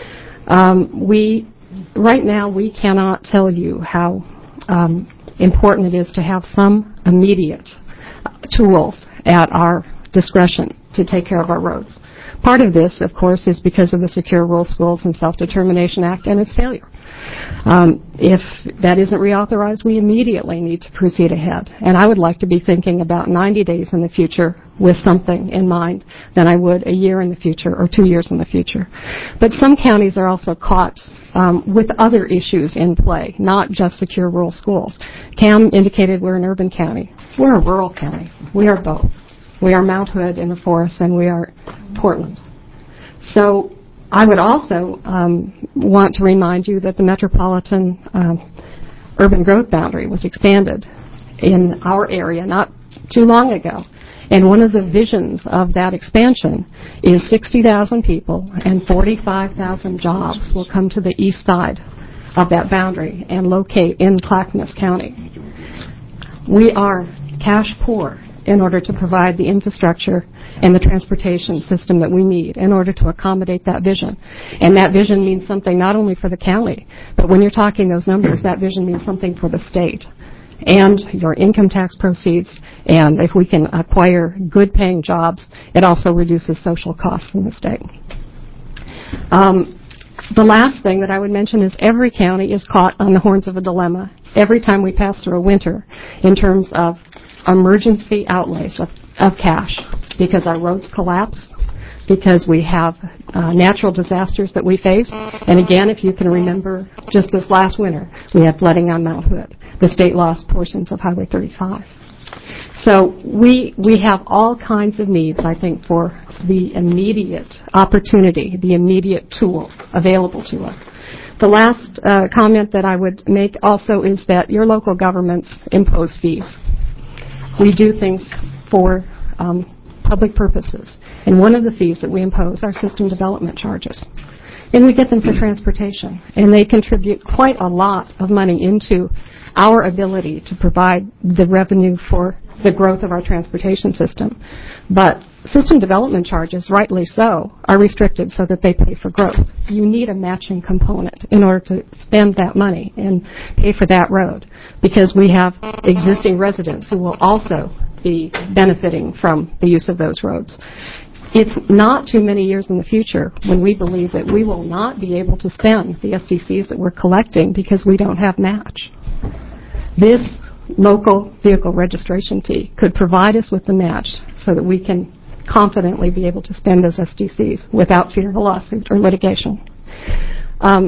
Um, we, right now, we cannot tell you how um, important it is to have some immediate tools at our discretion to take care of our roads. Part of this, of course, is because of the Secure Rural Schools and Self-Determination Act and its failure. Um, if that isn't reauthorized, we immediately need to proceed ahead. And I would like to be thinking about ninety days in the future with something in mind than I would a year in the future or two years in the future. But some counties are also caught um, with other issues in play, not just Secure Rural Schools. Cam indicated we're an urban county. We're a rural county. We are both. We are Mount Hood in the forest, and we are Portland. So I would also um, want to remind you that the metropolitan um, urban growth boundary was expanded in our area not too long ago. And one of the visions of that expansion is sixty thousand people and forty-five thousand jobs will come to the east side of that boundary and locate in Clackamas County. We are cash poor in order to provide the infrastructure and the transportation system that we need in order to accommodate that vision. And that vision means something not only for the county, but when you're talking those numbers, that vision means something for the state and your income tax proceeds. And if we can acquire good-paying jobs, it also reduces social costs in the state. Um, the last thing that I would mention is every county is caught on the horns of a dilemma every time we pass through a winter in terms of emergency outlays of, of cash, because our roads collapse, because we have uh, natural disasters that we face. And again, if you can remember just this last winter, we had flooding on Mount Hood. The state lost portions of Highway thirty-five. So we we have all kinds of needs, I think, for the immediate opportunity, the immediate tool available to us. The last uh, comment that I would make also is that your local governments impose fees. We do things for um, public purposes. And one of the fees that we impose are system development charges. And we get them for transportation. And they contribute quite a lot of money into our ability to provide the revenue for the growth of our transportation system. But system development charges, rightly so, are restricted so that they pay for growth. You need a matching component in order to spend that money and pay for that road, because we have existing residents who will also be benefiting from the use of those roads. It's not too many years in the future when we believe that we will not be able to spend the S D Cs that we're collecting because we don't have match. This local vehicle registration fee could provide us with the match so that we can confidently be able to spend those S D Cs without fear of a lawsuit or litigation. Um,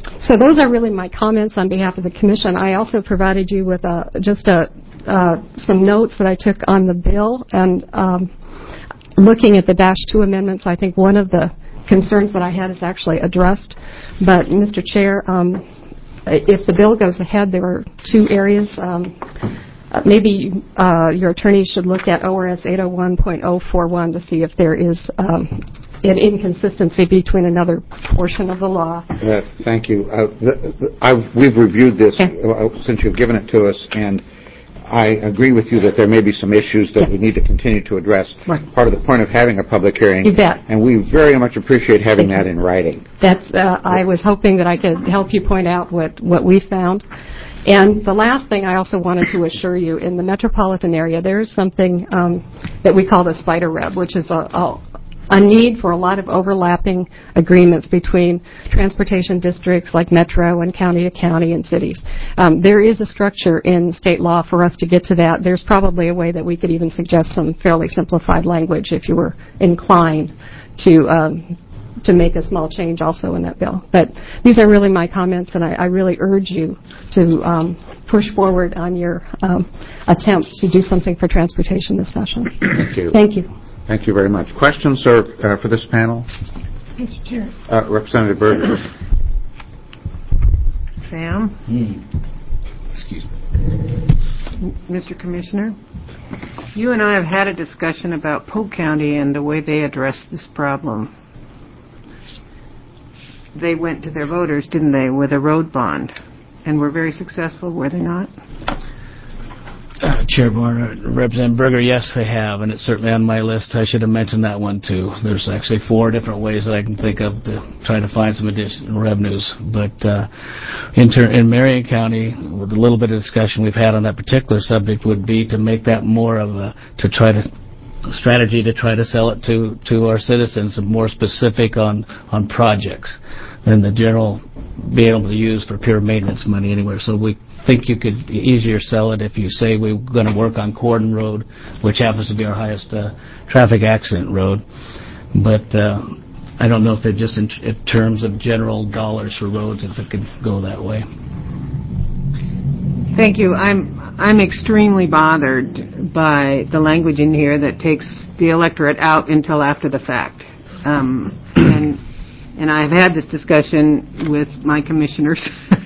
So those are really my comments on behalf of the Commission. I also provided you with a, just a, uh, some notes that I took on the bill, and um, looking at the dash two amendments, I think one of the concerns that I had is actually addressed. But, Mister Chair, um, if the bill goes ahead, there are two areas. Um, uh, maybe uh, your attorney should look at O R S eight oh one point oh four one to see if there is um, an inconsistency between another portion of the law. Uh, thank you. Uh, the, the, I've, we've reviewed this okay. uh, since you've given it to us, and I agree with you that there may be some issues that yeah. we need to continue to address. Right. Part of the point of having a public hearing. You bet. And we very much appreciate having Thank that you. in writing. That's. Uh, I was hoping that I could help you point out what, what we found. And the last thing I also wanted to assure you, in the metropolitan area, there is something um, that we call the spider web, which is a, a a need for a lot of overlapping agreements between transportation districts like metro and county to county and cities. Um, there is a structure in state law for us to get to that. There's probably a way that we could even suggest some fairly simplified language if you were inclined to um, to make a small change also in that bill. But these are really my comments, and I, I really urge you to um, push forward on your um, attempt to do something for transportation this session. Thank you. Thank you. Thank you very much. Questions or, uh, for this panel? Mister Chair. Uh, Representative Berger. Sam? Hmm. Excuse me. Mister Commissioner, you and I have had a discussion about Polk County and the way they address this problem. They went to their voters, didn't they, with a road bond, and were very successful, were they not? Uh, Chairman, Representative Berger, yes, they have, and it's certainly on my list. I should have mentioned that one, too. There's actually four different ways that I can think of to try to find some additional revenues. But uh, in, ter- in Marion County, with a little bit of discussion we've had on that particular subject, would be to make that more of a, to try to, strategy to try to sell it to, to our citizens and more specific on, on projects than the general being able to use for pure maintenance money anywhere. So we think you could easier sell it if you say we're going to work on Corden Road, which happens to be our highest uh, traffic accident road. But uh, I don't know if they're just in, t- in terms of general dollars for roads, if it could go that way. Thank you. I'm I'm extremely bothered by the language in here that takes the electorate out until after the fact. Um, and and I've had this discussion with my commissioners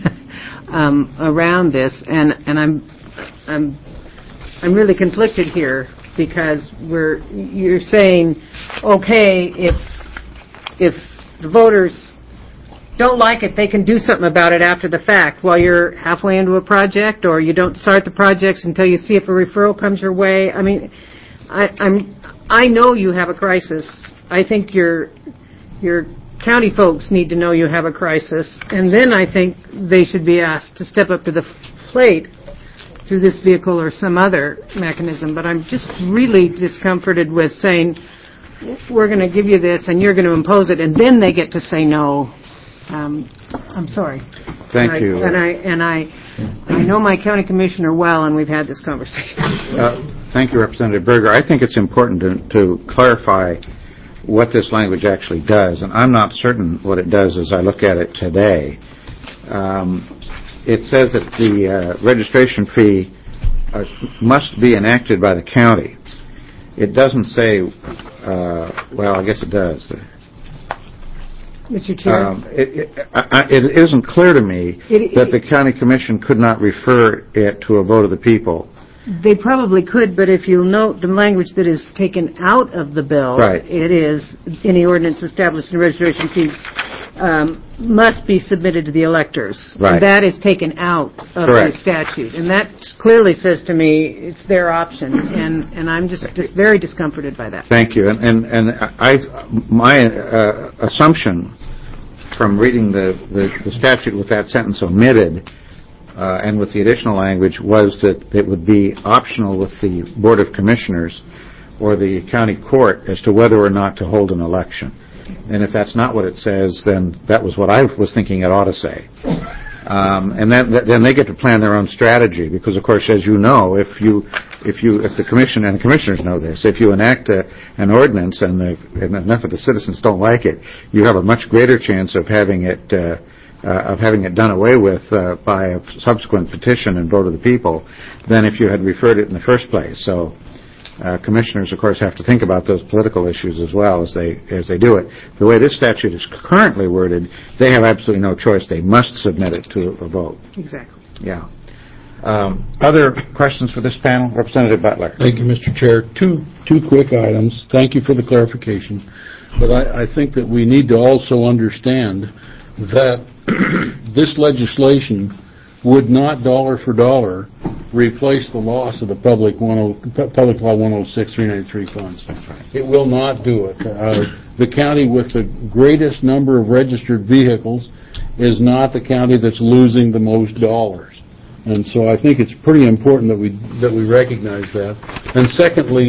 um, around this, and, and I'm I'm I'm really conflicted here because we're you're saying, okay, if if the voters don't like it, they can do something about it after the fact while you're halfway into a project, or you don't start the projects until you see if a referral comes your way. I mean, I, I'm, I know you have a crisis. I think your, your county folks need to know you have a crisis, and then I think they should be asked to step up to the plate through this vehicle or some other mechanism. But I'm just really discomforted with saying, we're going to give you this and you're going to impose it, and then they get to say no. Um, I'm sorry. Thank and you. I, and I and I, I know my county commissioner well, and we've had this conversation. Uh, thank you, Representative Berger. I think it's important to, to clarify what this language actually does, and I'm not certain what it does as I look at it today. Um, it says that the uh, registration fee uh, must be enacted by the county. It doesn't say, uh, well, I guess it does. Mister Chair? Um, it, it, I, it isn't clear to me it, that the county commission could not refer it to a vote of the people. They probably could, but if you'll note the language that is taken out of the bill, right. It is, any ordinance establishing registration fees um, must be submitted to the electors. Right. And that is taken out of Correct. the statute. And that clearly says to me it's their option, and, and I'm just, just very discomforted by that. Thank you. And, and, and I, my uh, assumption from reading the, the, the statute with that sentence omitted uh, and with the additional language was that it would be optional with the Board of Commissioners or the county court as to whether or not to hold an election. And if that's not what it says, then that was what I was thinking it ought to say. Um, and then, then they get to plan their own strategy, because, of course, as you know, if you, if you, if the commission and the commissioners know this, if you enact a, an ordinance and, the, and enough of the citizens don't like it, you have a much greater chance of having it uh, uh, of having it done away with uh, by a subsequent petition and vote of the people than if you had referred it in the first place. So uh, commissioners, of course, have to think about those political issues as well as they as they do it. The way this statute is currently worded, they have absolutely no choice. They must submit it to a vote. Exactly. Yeah. Um, other questions for this panel? Representative Butler. Thank you, Mister Chair. Two two quick items. Thank you for the clarification. But I, I think that we need to also understand that this legislation would not dollar for dollar replace the loss of the public one public law one oh six three ninety-three funds. It will not do it. Uh, the county with the greatest number of registered vehicles is not the county that's losing the most dollars. And so I think it's pretty important that we that we recognize that. And secondly,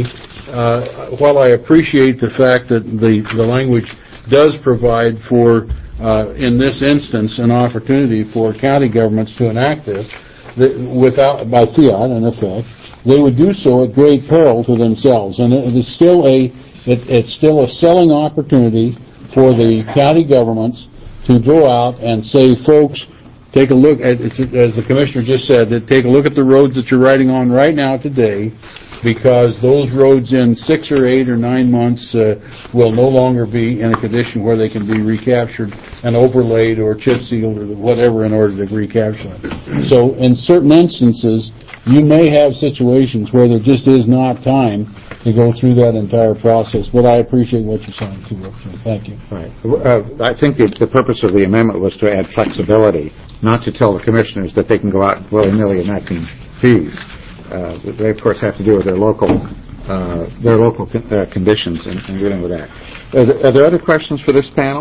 uh, while I appreciate the fact that the, the language does provide for, uh, in this instance, an opportunity for county governments to enact this, that without by fiat, in effect, they would do so at great peril to themselves. And it is still a it, it's still a selling opportunity for the county governments to go out and say, folks, take a look at, as the Commissioner just said, that take a look at the roads that you're riding on right now today, because those roads in six or eight or nine months uh, will no longer be in a condition where they can be recaptured and overlaid or chip sealed or whatever in order to recapture them. So in certain instances, you may have situations where there just is not time to go through that entire process. But I appreciate what you're saying, too, Representative. Thank you. Right. Uh, I think the, the purpose of the amendment was to add flexibility, not to tell the commissioners that they can go out willy-nilly enacting fees. Uh, they, of course, have to do with their local uh, their local con- uh, conditions and, and dealing with that. Are there, are there other questions for this panel?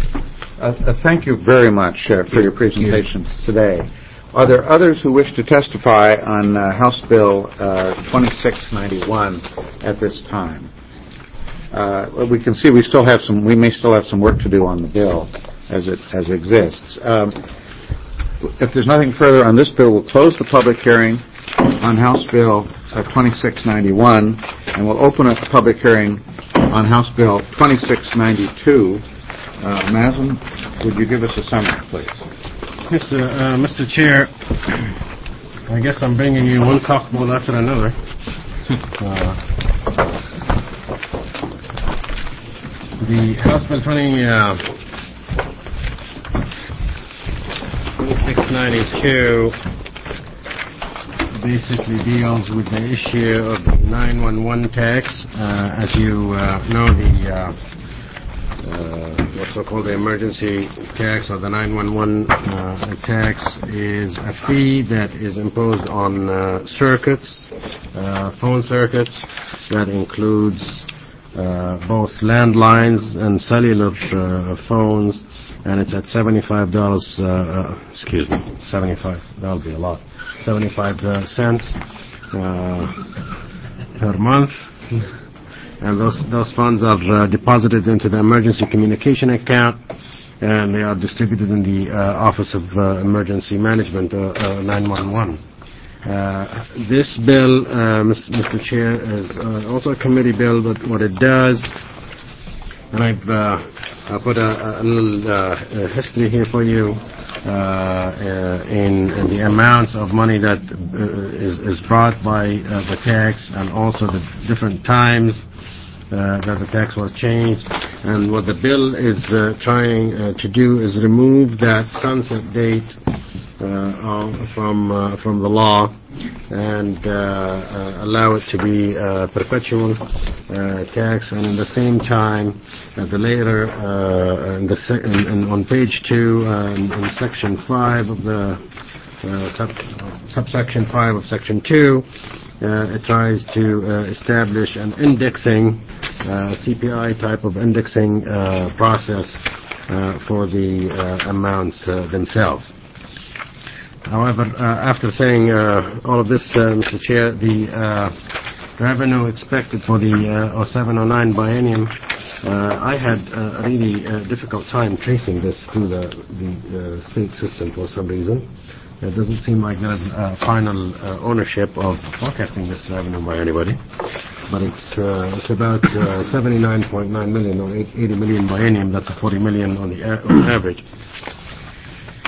Uh, uh, thank you very much uh, for your presentations today. Are there others who wish to testify on uh, House Bill uh, twenty-six ninety-one at this time? Uh, we can see we still have some. We may still have some work to do on the bill as it as it exists. Um, if there's nothing further on this bill, we'll close the public hearing on House Bill uh, twenty-six ninety-one, and we'll open up the public hearing on House Bill twenty-six ninety-two. Uh, Maslin, would you give us a summary, please? Mister Uh, Mister Chair, I guess I'm bringing you one softball after another. Uh, the House Bill twenty-six ninety-two basically deals with the issue of the nine one one tax. Uh, as you uh, know, the uh, Uh, what's so-called the emergency tax or the nine one one uh, tax is a fee that is imposed on uh, circuits, uh, phone circuits, that includes uh, both landlines and cellular uh, phones, and it's at seventy-five dollars, uh, uh, excuse me, seventy-five, that'll be a lot, seventy-five uh, cents uh, per month. And those those funds are uh, deposited into the emergency communication account, and they are distributed in the uh, Office of uh, Emergency Management, uh, uh, nine one one. Uh, this bill, uh, Mister Chair, is uh, also a committee bill, but what it does, and I've uh, I put a, a little uh, history here for you uh, uh, in, in the amounts of money that uh, is, is brought by uh, the tax, and also the different times Uh, that the tax was changed. And what the bill is uh, trying uh, to do is remove that sunset date uh, from uh, from the law and uh, uh, allow it to be uh, perpetual uh, tax. And at the same time, at the later uh, in the se- in, in, on page two uh, in, in section five of the uh, sub, subsection five of section two. Uh, it tries to uh, establish an indexing, uh, C P I type of indexing uh, process uh, for the uh, amounts uh, themselves. However, uh, after saying uh, all of this, uh, Mister Chair, the uh, revenue expected for the uh, oh seven oh nine biennium, uh, I had uh, a really uh, difficult time tracing this through the, the uh, state system for some reason. It doesn't seem like there's uh, final uh, ownership of forecasting this revenue by anybody, but it's uh, it's about uh, seventy-nine point nine million or eighty million biennium. That's a forty million on the a- on average.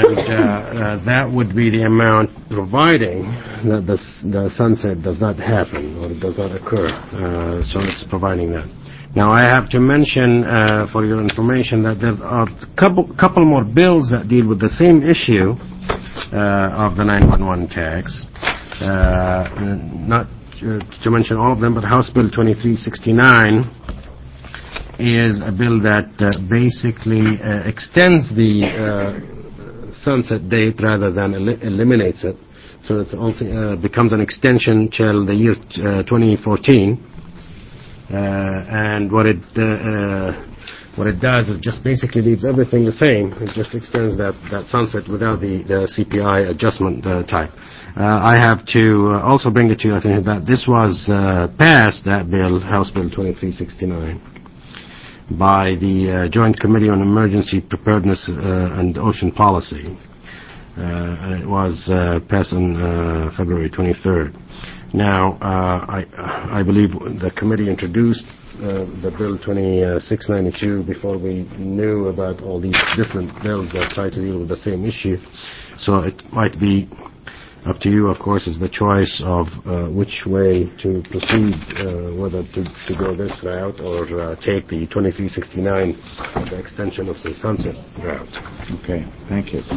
and uh, uh, that would be the amount providing that the, s- the sunset does not happen or it does not occur. Uh, so it's providing that. Now I have to mention uh, for your information that there are a couple, couple more bills that deal with the same issue uh, of the nine one one tax. Uh, not uh, to mention all of them, but House Bill twenty-three sixty-nine is a bill that uh, basically uh, extends the uh, sunset date rather than el- eliminates it. So it also uh, becomes an extension till the year uh, twenty fourteen. Uh, and what it uh, uh, what it does is just basically leaves everything the same. It just extends that, that sunset without the, the C P I adjustment uh, type. Uh, I have to uh, also bring it to you, I think, that this was uh, passed, that bill, House Bill twenty-three sixty-nine, by the uh, Joint Committee on Emergency Preparedness uh, and Ocean Policy. Uh, and it was uh, passed on uh, February twenty-third. Now, uh, I, I believe the committee introduced uh, the Bill twenty-six ninety-two before we knew about all these different bills that try to deal with the same issue. So it might be up to you, of course, is the choice of uh, which way to proceed, uh, whether to, to go this route or uh, take the twenty-three sixty-nine, the extension of the sunset route. Okay, thank you.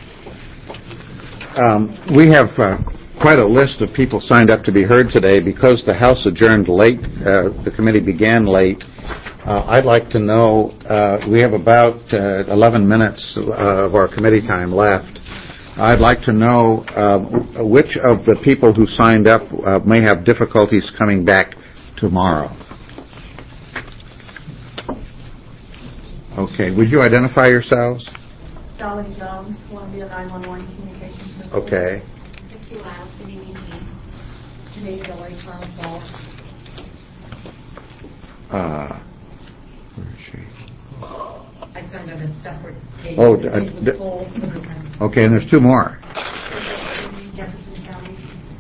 Um, we have uh, quite a list of people signed up to be heard today. Because the House adjourned late, uh, the committee began late. Uh, I'd like to know, uh, we have about uh, eleven minutes uh, of our committee time left. I'd like to know uh, which of the people who signed up uh, may have difficulties coming back tomorrow. Okay, would you identify yourselves? Dolly Jones, Columbia nine one one Communications System. Okay. Christy Lau, City E P. Janine Delay, Clown Falls. Uh, where is she? I signed up a separate page. Oh, The uh, page was d- full. Okay, and there's two more. Jefferson County.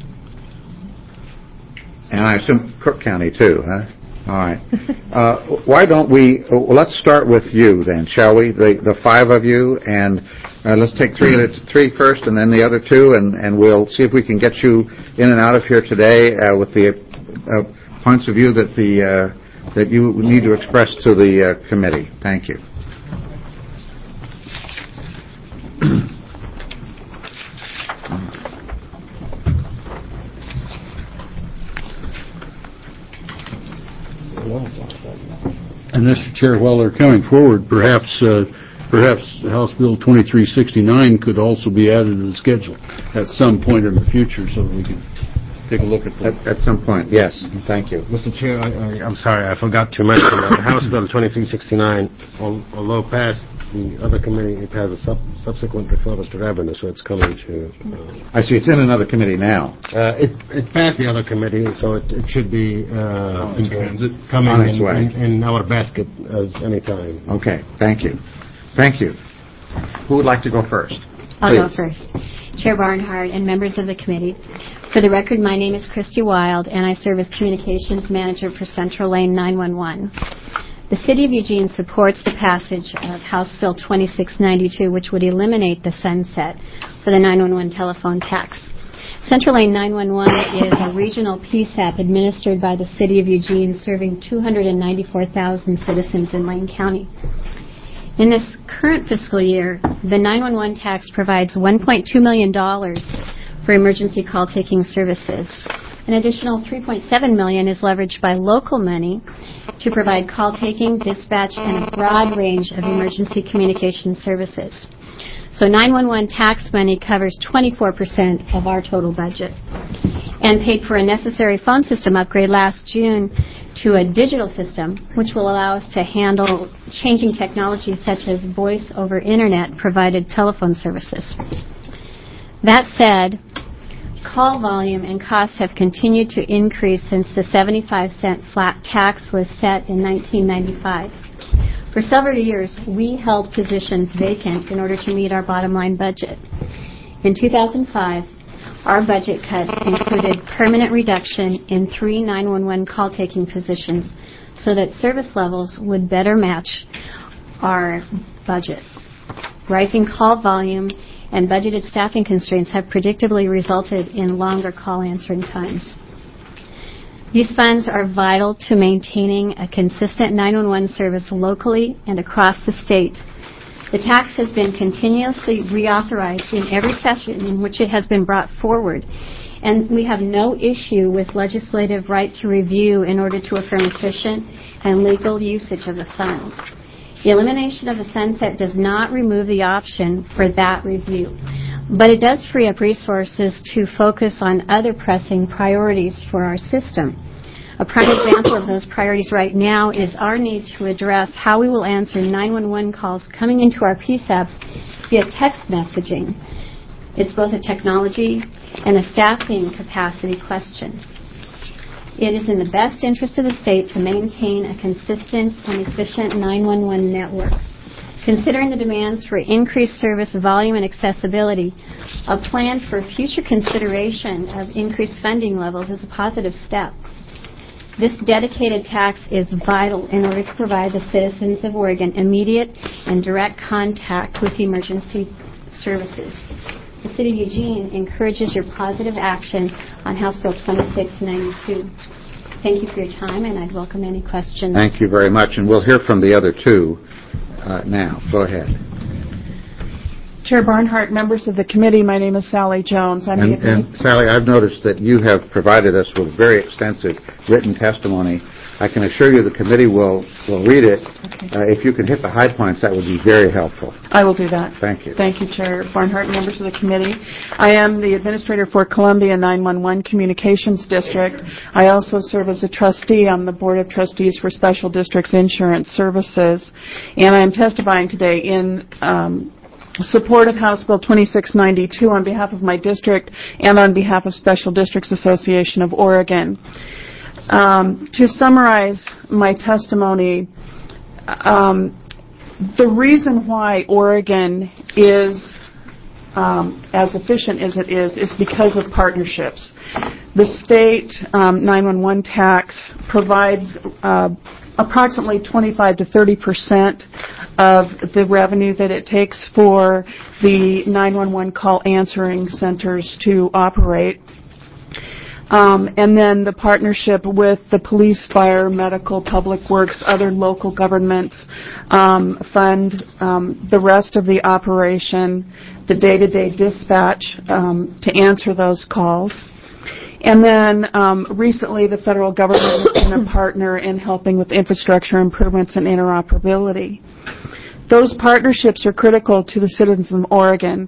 And I assume Cook County, too, huh? All right. Uh, why don't we, well, let's start with you then, shall we? The, the five of you, and uh, let's take three at a t- three first and then the other two, and, and we'll see if we can get you in and out of here today uh, with the uh, points of view that, the, uh, that you need to express to the uh, committee. Thank you. And Mister Chair, while they're coming forward, perhaps uh, perhaps House Bill twenty-three sixty-nine could also be added to the schedule at some point in the future so that we can take a look at that. At, at some point, yes. Thank you. Mister Chair, I, I, I'm sorry, I forgot to mention that House Bill twenty-three sixty-nine, al- although passed the other committee, it has a sub- subsequent referral to Revenue, so it's coming to... Uh, I see it's in another committee now. uh, it, it passed the other committee, so it, it should be uh, in transit, coming On its in, way. in, in our basket as any time. Okay, thank you. Thank you. Who would like to go first? I'll go Please. first. Chair Barnhart and members of the committee. For the record, my name is Christy Wild, and I serve as Communications Manager for Central Lane nine one one. The City of Eugene supports the passage of House Bill twenty-six ninety-two, which would eliminate the sunset for the nine one one telephone tax. Central Lane nine one one is a regional P S A P administered by the City of Eugene, serving two hundred ninety-four thousand citizens in Lane County. In this current fiscal year, the nine one one tax provides one point two million dollars for emergency call-taking services. An additional three point seven million dollars is leveraged by local money to provide call-taking, dispatch, and a broad range of emergency communication services. So nine one one tax money covers twenty-four percent of our total budget and paid for a necessary phone system upgrade last June to a digital system, which will allow us to handle changing technologies such as voice over internet provided telephone services. That said, call volume and costs have continued to increase since the seventy-five cent flat tax was set in nineteen ninety-five. For several years, we held positions vacant in order to meet our bottom line budget. In two thousand five, our budget cuts included permanent reduction in three nine one one call-taking positions so that service levels would better match our budget. Rising call volume and budgeted staffing constraints have predictably resulted in longer call answering times. These funds are vital to maintaining a consistent nine one one service locally and across the state. The tax has been continuously reauthorized in every session in which it has been brought forward, and we have no issue with legislative right to review in order to affirm efficient and legal usage of the funds. The elimination of the sunset does not remove the option for that review, but it does free up resources to focus on other pressing priorities for our system. A prime example of those priorities right now is our need to address how we will answer nine one one calls coming into our P SAPs via text messaging. It's both a technology and a staffing capacity question. It is in the best interest of the state to maintain a consistent and efficient nine one one network. Considering the demands for increased service volume and accessibility, a plan for future consideration of increased funding levels is a positive step. This dedicated tax is vital in order to provide the citizens of Oregon immediate and direct contact with emergency services. The City of Eugene encourages your positive action on House Bill twenty-six ninety-two. Thank you for your time, and I'd welcome any questions. Thank you very much, and we'll hear from the other two uh, now. Go ahead. Chair Barnhart, members of the committee, my name is Sally Jones. I'm and, and Sally, I've noticed that you have provided us with very extensive written testimony. I can assure you the committee will, will read it. Okay. Uh, if you can hit the high points, that would be very helpful. I will do that. Thank you. Thank you, Chair Barnhart, members of the committee. I am the administrator for Columbia nine one one Communications District. I also serve as a trustee on the Board of Trustees for Special Districts Insurance Services, and I am testifying today in um, support of House Bill twenty-six ninety-two on behalf of my district and on behalf of Special Districts Association of Oregon. Um, to summarize my testimony, um, the reason why Oregon is um, as efficient as it is is because of partnerships. The state um, nine one one tax provides uh, approximately twenty-five to thirty percent of the revenue that it takes for the nine one one call answering centers to operate. Um, and then the partnership with the police, fire, medical, public works, other local governments um, fund um, the rest of the operation, the day-to-day dispatch um, to answer those calls. And then um, recently the federal government has been a partner in helping with infrastructure improvements and interoperability. Those partnerships are critical to the citizens of Oregon.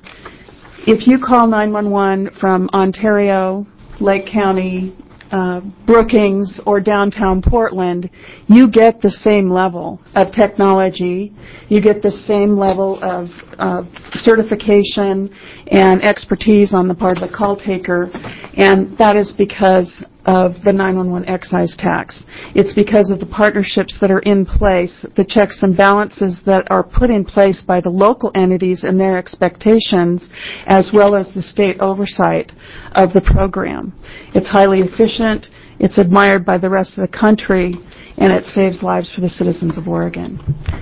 If you call nine one one from Ontario, Lake County, uh, Brookings, or downtown Portland, you get the same level of technology, you get the same level of, of certification and expertise on the part of the call taker, and that is because of the nine one one excise tax. It's because of the partnerships that are in place, the checks and balances that are put in place by the local entities and their expectations, as well as the state oversight of the program. It's highly efficient, it's admired by the rest of the country, and it saves lives for the citizens of Oregon.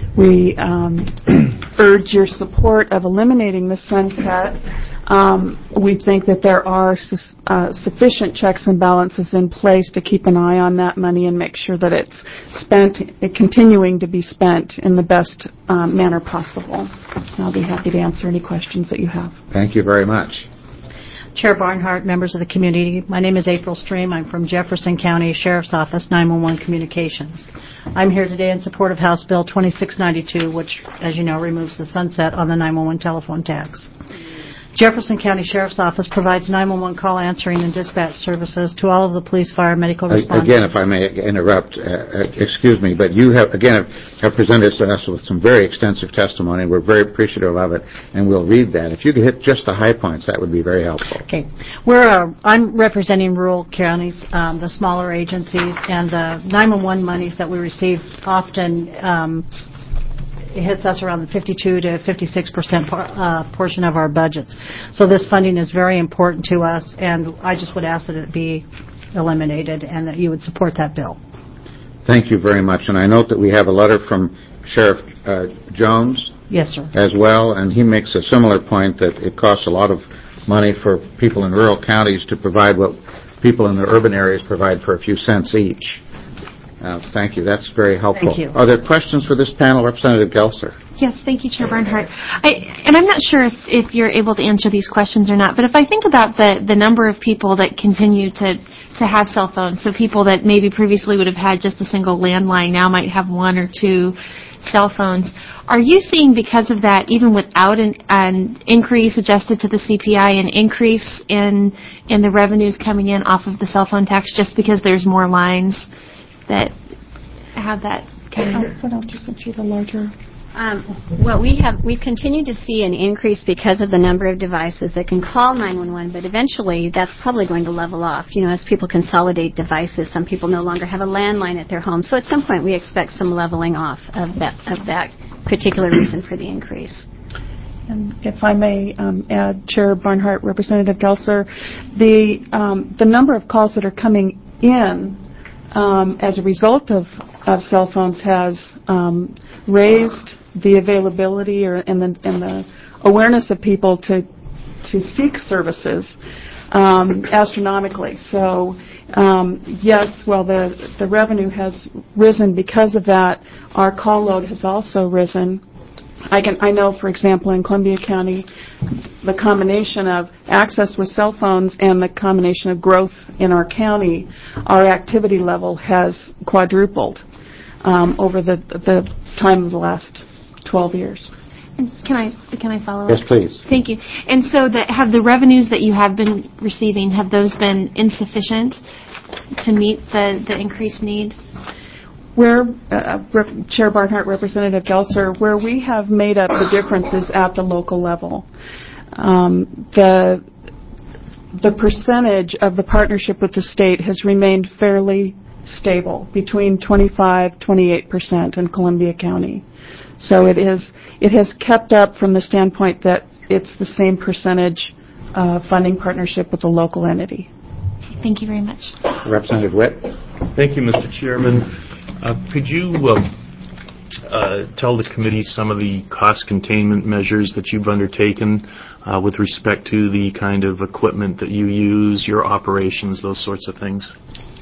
We um, urge your support of eliminating the sunset. Um, we think that there are su- uh, sufficient checks and balances in place to keep an eye on that money and make sure that it's spent, uh, continuing to be spent in the best um, manner possible. And I'll be happy to answer any questions that you have. Thank you very much. Chair Barnhart, members of the community, my name is April Stream. I'm from Jefferson County Sheriff's Office nine one one Communications. I'm here today in support of House Bill twenty-six ninety-two, which, as you know, removes the sunset on the nine one one telephone tax. Jefferson County Sheriff's Office provides nine one one call answering and dispatch services to all of the police, fire, medical responders. Again, if I may interrupt, uh, excuse me, but you have, again, have, have presented us with some very extensive testimony. We're very appreciative of it, and we'll read that. If you could hit just the high points, that would be very helpful. Okay. We're, uh, I'm representing rural counties, um, the smaller agencies, and the nine one one monies that we receive often um, it hits us around the fifty-two to fifty-six percent por- uh, portion of our budgets. So this funding is very important to us, and I just would ask that it be eliminated and that you would support that bill. Thank you very much. And I note that we have a letter from Sheriff uh, Jones Yes, sir. as well, and he makes a similar point that it costs a lot of money for people in rural counties to provide what people in the urban areas provide for a few cents each. Uh, thank you. That's very helpful. Thank you. Are there questions for this panel? Representative Gelser. Yes, thank you, Chair Barnhart. I, and I'm not sure if, if you're able to answer these questions or not, but if I think about the, the number of people that continue to, to have cell phones, so people that maybe previously would have had just a single landline now might have one or two cell phones, are you seeing because of that, even without an, an increase adjusted to the C P I, an increase in, in the revenues coming in off of the cell phone tax just because there's more lines that have that kind of... What else since you're the larger... Um, well, we have we've continued to see an increase because of the number of devices that can call nine one one, but eventually that's probably going to level off. You know, as people consolidate devices, some people no longer have a landline at their home. So at some point, we expect some leveling off of that of that particular reason for the increase. And if I may um, add, Chair Barnhart, Representative Gelser, the um, the number of calls that are coming in um, as a result of, of cell phones has um, raised the availability or and the, and the awareness of people to to seek services um, astronomically. So um, yes, well the the revenue has risen because of that. Our call load has also risen. I can I know, for example, in Columbia County, the combination of access with cell phones and the combination of growth in our county, our activity level has quadrupled um, over the the time of the last twelve years. Can I can I follow up? Yes, please. Thank you. And so, that have the revenues that you have been receiving, have those been insufficient to meet the, the increased need? Where, uh, Rep- Chair Barnhart, Representative Gelser, where we have made up the differences at the local level. Um, the the percentage of the partnership with the state has remained fairly stable, between twenty-five, twenty-eight percent in Columbia County. So it is it has kept up from the standpoint that it's the same percentage uh, funding partnership with the local entity. Thank you very much. Representative Witt. Thank you, Mister Chairman. Uh, could you uh, uh, tell the committee some of the cost containment measures that you've undertaken uh, with respect to the kind of equipment that you use, your operations, those sorts of things?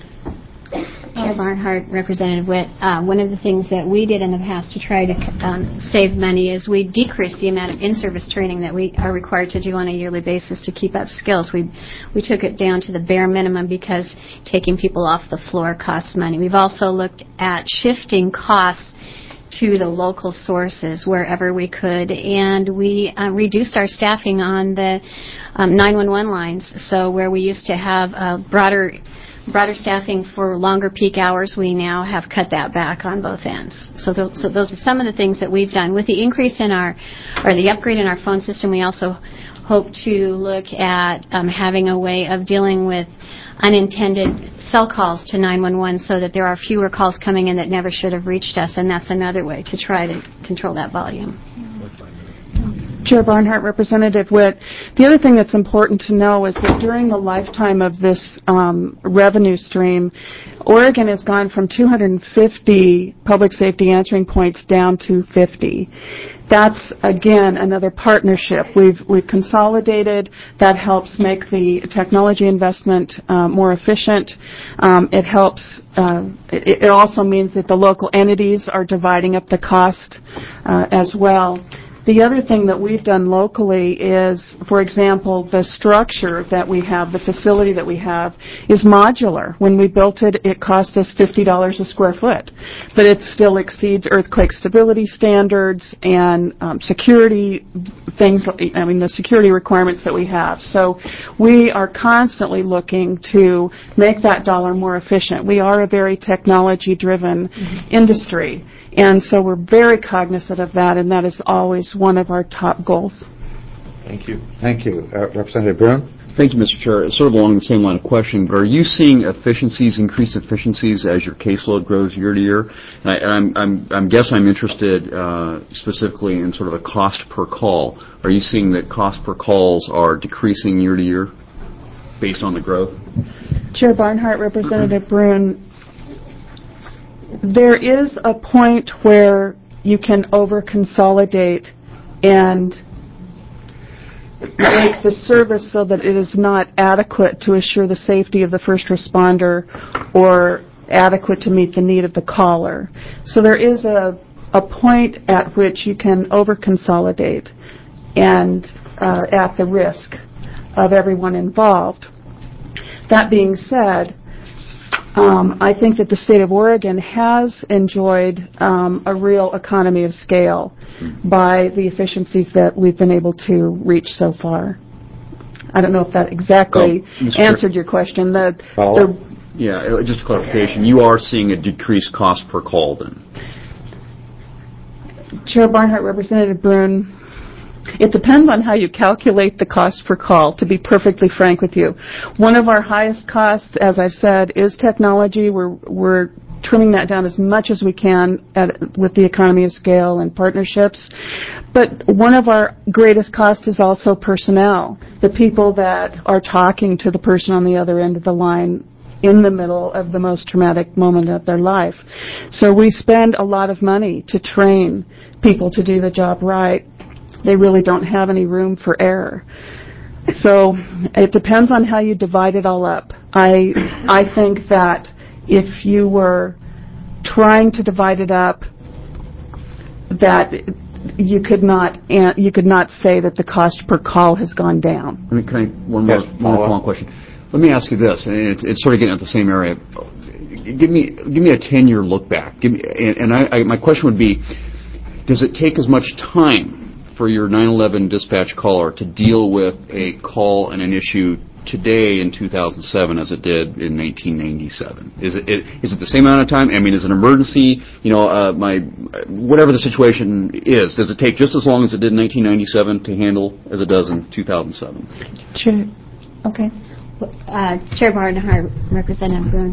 Chair Barnhart, Representative Witt, uh, one of the things that we did in the past to try to um, save money is we decreased the amount of in-service training that we are required to do on a yearly basis to keep up skills. We we took it down to the bare minimum because taking people off the floor costs money. We've also looked at shifting costs to the local sources wherever we could, and we uh, reduced our staffing on the um, nine one one lines. So where we used to have a broader broader staffing for longer peak hours, we now have cut that back on both ends. So, th- so those are some of the things that we've done. With the increase in our, or the upgrade in our phone system, we also hope to look at um, having a way of dealing with unintended cell calls to nine one one so that there are fewer calls coming in that never should have reached us, and that's another way to try to control that volume. Chair Barnhart, Representative Witt, the other thing that's important to know is that during the lifetime of this um, revenue stream, Oregon has gone from two hundred fifty public safety answering points down to fifty. That's, again, another partnership. We've we've consolidated. That helps make the technology investment uh, more efficient. Um, it helps. Uh, it, it also means that the local entities are dividing up the cost uh, as well. The other thing that we've done locally is, for example, the structure that we have, the facility that we have, is modular. When we built it, it cost us fifty dollars a square foot, but it still exceeds earthquake stability standards and um, security things, I mean, the security requirements that we have. So we are constantly looking to make that dollar more efficient. We are a very technology-driven mm-hmm. industry. And so we're very cognizant of that, and that is always one of our top goals. Thank you. Thank you. Uh, Representative Brune? Thank you, Mister Chair. Sort of along the same line of question, but are you seeing efficiencies, increased efficiencies as your caseload grows year to year? And I, I'm, I'm, I'm guess I'm interested uh, specifically in sort of a cost per call. Are you seeing that cost per calls are decreasing year to year based on the growth? Chair Barnhart, Representative Brune, there is a point where you can over-consolidate and make the service so that it is not adequate to assure the safety of the first responder or adequate to meet the need of the caller. So there is a, a point at which you can over-consolidate and uh, at the risk of everyone involved. That being said, um, I think that the state of Oregon has enjoyed um, a real economy of scale by the efficiencies that we've been able to reach so far. I don't know if that exactly Oh, answered your question. The, the Yeah, uh, just a clarification. You are seeing a decreased cost per call then? Chair Barnhart, Representative Brune, it depends on how you calculate the cost per call, to be perfectly frank with you. One of our highest costs, as I've said, is technology. We're, we're trimming that down as much as we can at, with the economy of scale and partnerships. But one of our greatest costs is also personnel, the people that are talking to the person on the other end of the line in the middle of the most traumatic moment of their life. So we spend a lot of money to train people to do the job right. They really don't have any room for error. So it depends on how you divide it all up. I I think that if you were trying to divide it up, that you could not you could not say that the cost per call has gone down. I mean, can I one more Yes, one more follow-up question? Let me ask you this, and it's, it's sort of getting at the same area. Give me give me a ten-year look back. Give me, and, and I, I, my question would be, does it take as much time for your nine eleven dispatch caller to deal with a call and an issue today in two thousand seven as it did in nineteen ninety-seven? Is it, it is it the same amount of time? I mean, is it an emergency? You know, uh, my whatever the situation is, does it take just as long as it did in nineteen ninety-seven to handle as it does in two thousand seven? Chair, okay. Uh, Chair Barnhart, Representative Boone.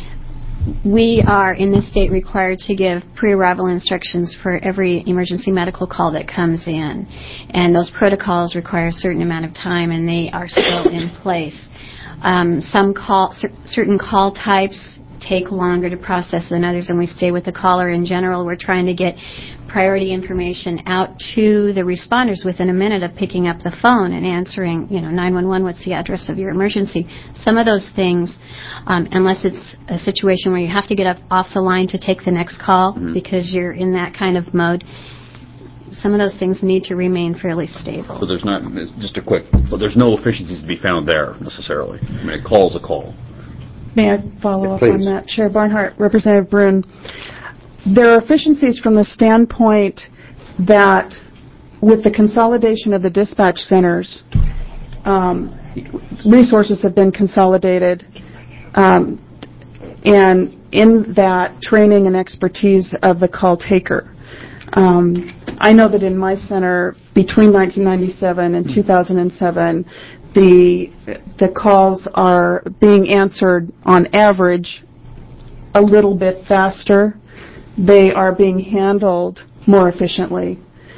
We are in this state required to give pre-arrival instructions for every emergency medical call that comes in. And those protocols require a certain amount of time, and they are still in place. Um, some call, cer- certain call types take longer to process than others, and we stay with the caller. In general, we're trying to get priority information out to the responders within a minute of picking up the phone and answering, you know, nine one one, what's the address of your emergency. Some of those things, um, unless it's a situation where you have to get up off the line to take the next call mm-hmm. because you're in that kind of mode, some of those things need to remain fairly stable. So there's not, just a quick, but there's no efficiencies to be found there necessarily. I mean, a call's a call. May I follow yeah, up please. on that? Chair Barnhart, Representative Brune. There are efficiencies from the standpoint that with the consolidation of the dispatch centers, um, resources have been consolidated, um, and in that, training and expertise of the call taker. Um, I know that in my center, between nineteen ninety-seven and two thousand seven, the the calls are being answered on average a little bit faster. They are being handled more efficiently,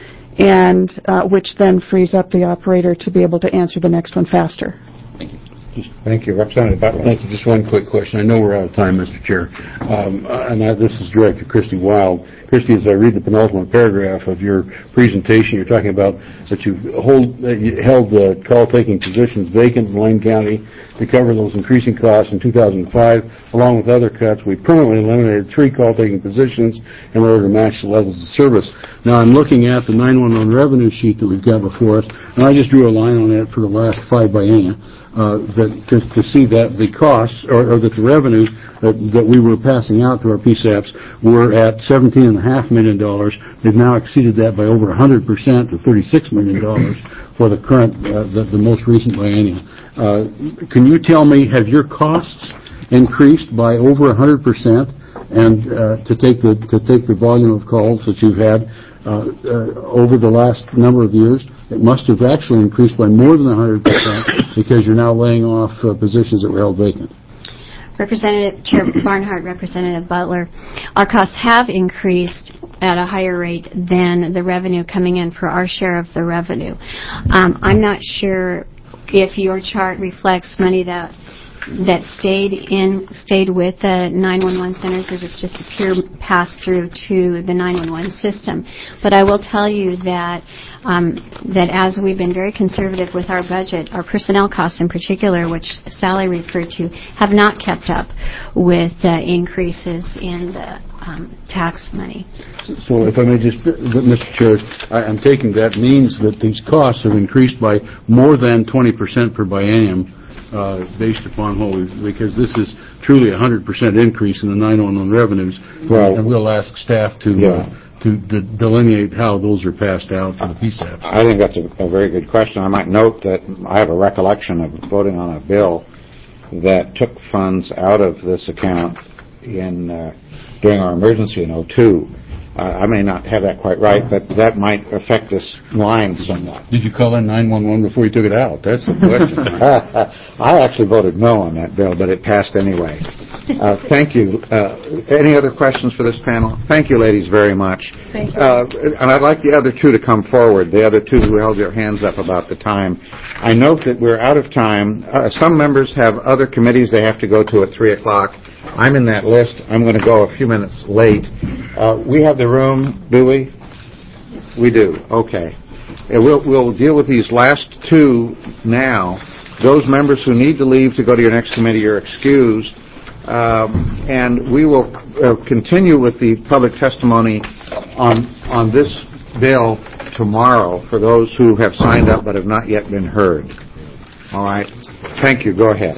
and uh, which then frees up the operator to be able to answer the next one faster. Thank you. Thank you. Representative Butler. Thank you. Just one quick question. I know we're out of time, Mister Chair. Um, and I, this is directed to Christy Wild. Christy, as I read the penultimate paragraph of your presentation, you're talking about that you hold that you held the call-taking positions vacant in Lane County to cover those increasing costs in two thousand five. Along with other cuts, we permanently eliminated three call-taking positions in order to match the levels of service. Now, I'm looking at the nine one one revenue sheet that we've got before us, and I just drew a line on it for the last five biennia. Uh, that to, to see that the costs or, or that the revenues that, that we were passing out to our P SAPs were at seventeen and a half million dollars. They've now exceeded that by over one hundred percent to thirty-six million dollars for the current, uh, the, the most recent biennium. Uh, can you tell me, have your costs increased by over one hundred percent and uh, to take the to take the volume of calls that you've had uh, uh, over the last number of years? It must have actually increased by more than one hundred percent because you're now laying off uh, positions that were held vacant. Representative Chair Barnhart, Representative Butler, our costs have increased at a higher rate than the revenue coming in for our share of the revenue. Um, I'm not sure if your chart reflects money that that stayed in, stayed with the nine one one centers. It was just a pure pass-through to the nine one one system. But I will tell you that um, that as we've been very conservative with our budget, our personnel costs in particular, which Sally referred to, have not kept up with uh, increases in the um, tax money. So if I may just, Mister Chair, I- I'm taking that means that these costs have increased by more than twenty percent per biennium, uh, based upon what we, because this is truly a one hundred percent increase in the nine one one revenues. Well- And we'll ask staff to, Yeah. uh, to de- delineate how those are passed out to the P SAPs. I think that's a, a very good question. I might note that I have a recollection of voting on a bill that took funds out of this account in uh, during our emergency in oh two. Uh, I may not have that quite right, but that might affect this line somewhat. Did you call in nine one one before you took it out? That's the question. I actually voted no on that bill, but it passed anyway. Uh, thank you. Uh, any other questions for this panel? Thank you, ladies, very much. Thank you. Uh, and I'd like the other two to come forward, the other two who held their hands up about the time. I note that we're out of time. Uh, some members have other committees they have to go to at three o'clock. I'm in that list. I'm going to go a few minutes late. Uh, we have the room, do we? We do. Okay. Uh, we'll, we'll deal with these last two now. Those members who need to leave to go to your next committee are excused. Um, and we will uh, continue with the public testimony on on this bill tomorrow for those who have signed up but have not yet been heard. All right. Thank you. Go ahead.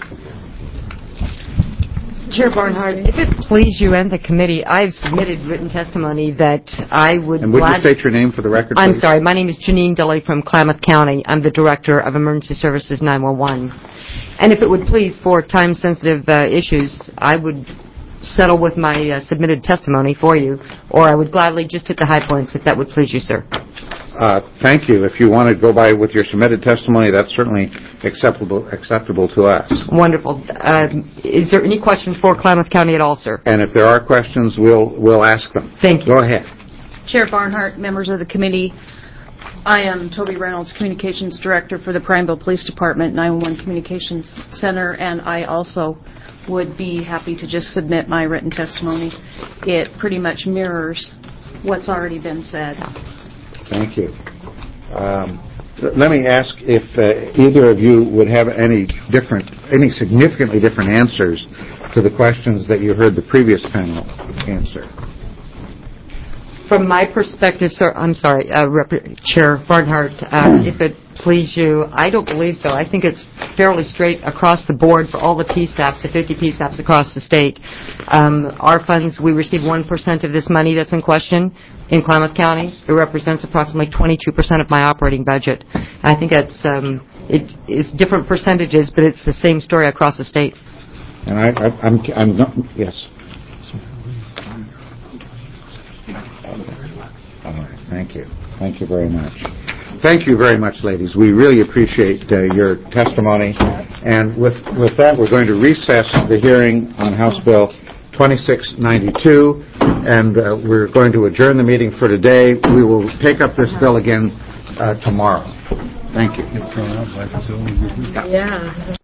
Chair Barnhart, if it please you and the committee, I've submitted written testimony that I would... And would you glad- state your name for the record, I'm please? sorry. My name is Janine Dilley from Klamath County. I'm the Director of Emergency Services nine one one. And if it would please, for time-sensitive uh, issues, I would settle with my uh, submitted testimony for you, or I would gladly just hit the high points if that would please you, sir. Uh, thank you. If you want to go by with your submitted testimony, that's certainly acceptable acceptable to us. Wonderful. Uh, is there any questions for Klamath County at all, sir? And if there are questions, we'll we'll ask them. Thank you. Go ahead. Chair Barnhart, members of the committee, I am Toby Reynolds, Communications Director for the Prineville Police Department nine one one Communications Center, and I also would be happy to just submit my written testimony. It pretty much mirrors what's already been said. Thank you. Um, let me ask if uh, either of you would have any different, any significantly different answers to the questions that you heard the previous panel answer. From my perspective, sir, I'm sorry, uh, Rep- Chair Barnhart, uh, if it please you, I don't believe so. I think it's fairly straight across the board for all the P SAPs, the fifty P SAPs across the state. Um, our funds, we receive one percent of this money that's in question in Klamath County. It represents approximately twenty-two percent of my operating budget. I think that's, um, it is different percentages, but it's the same story across the state. And I, I, I'm, I'm not, yes. All right. Thank you. Thank you very much. Thank you very much, ladies. We really appreciate uh, your testimony. And with with that, we're going to recess the hearing on House Bill twenty-six ninety-two, and uh, we're going to adjourn the meeting for today. We will take up this bill again uh, tomorrow. Thank you. Yeah.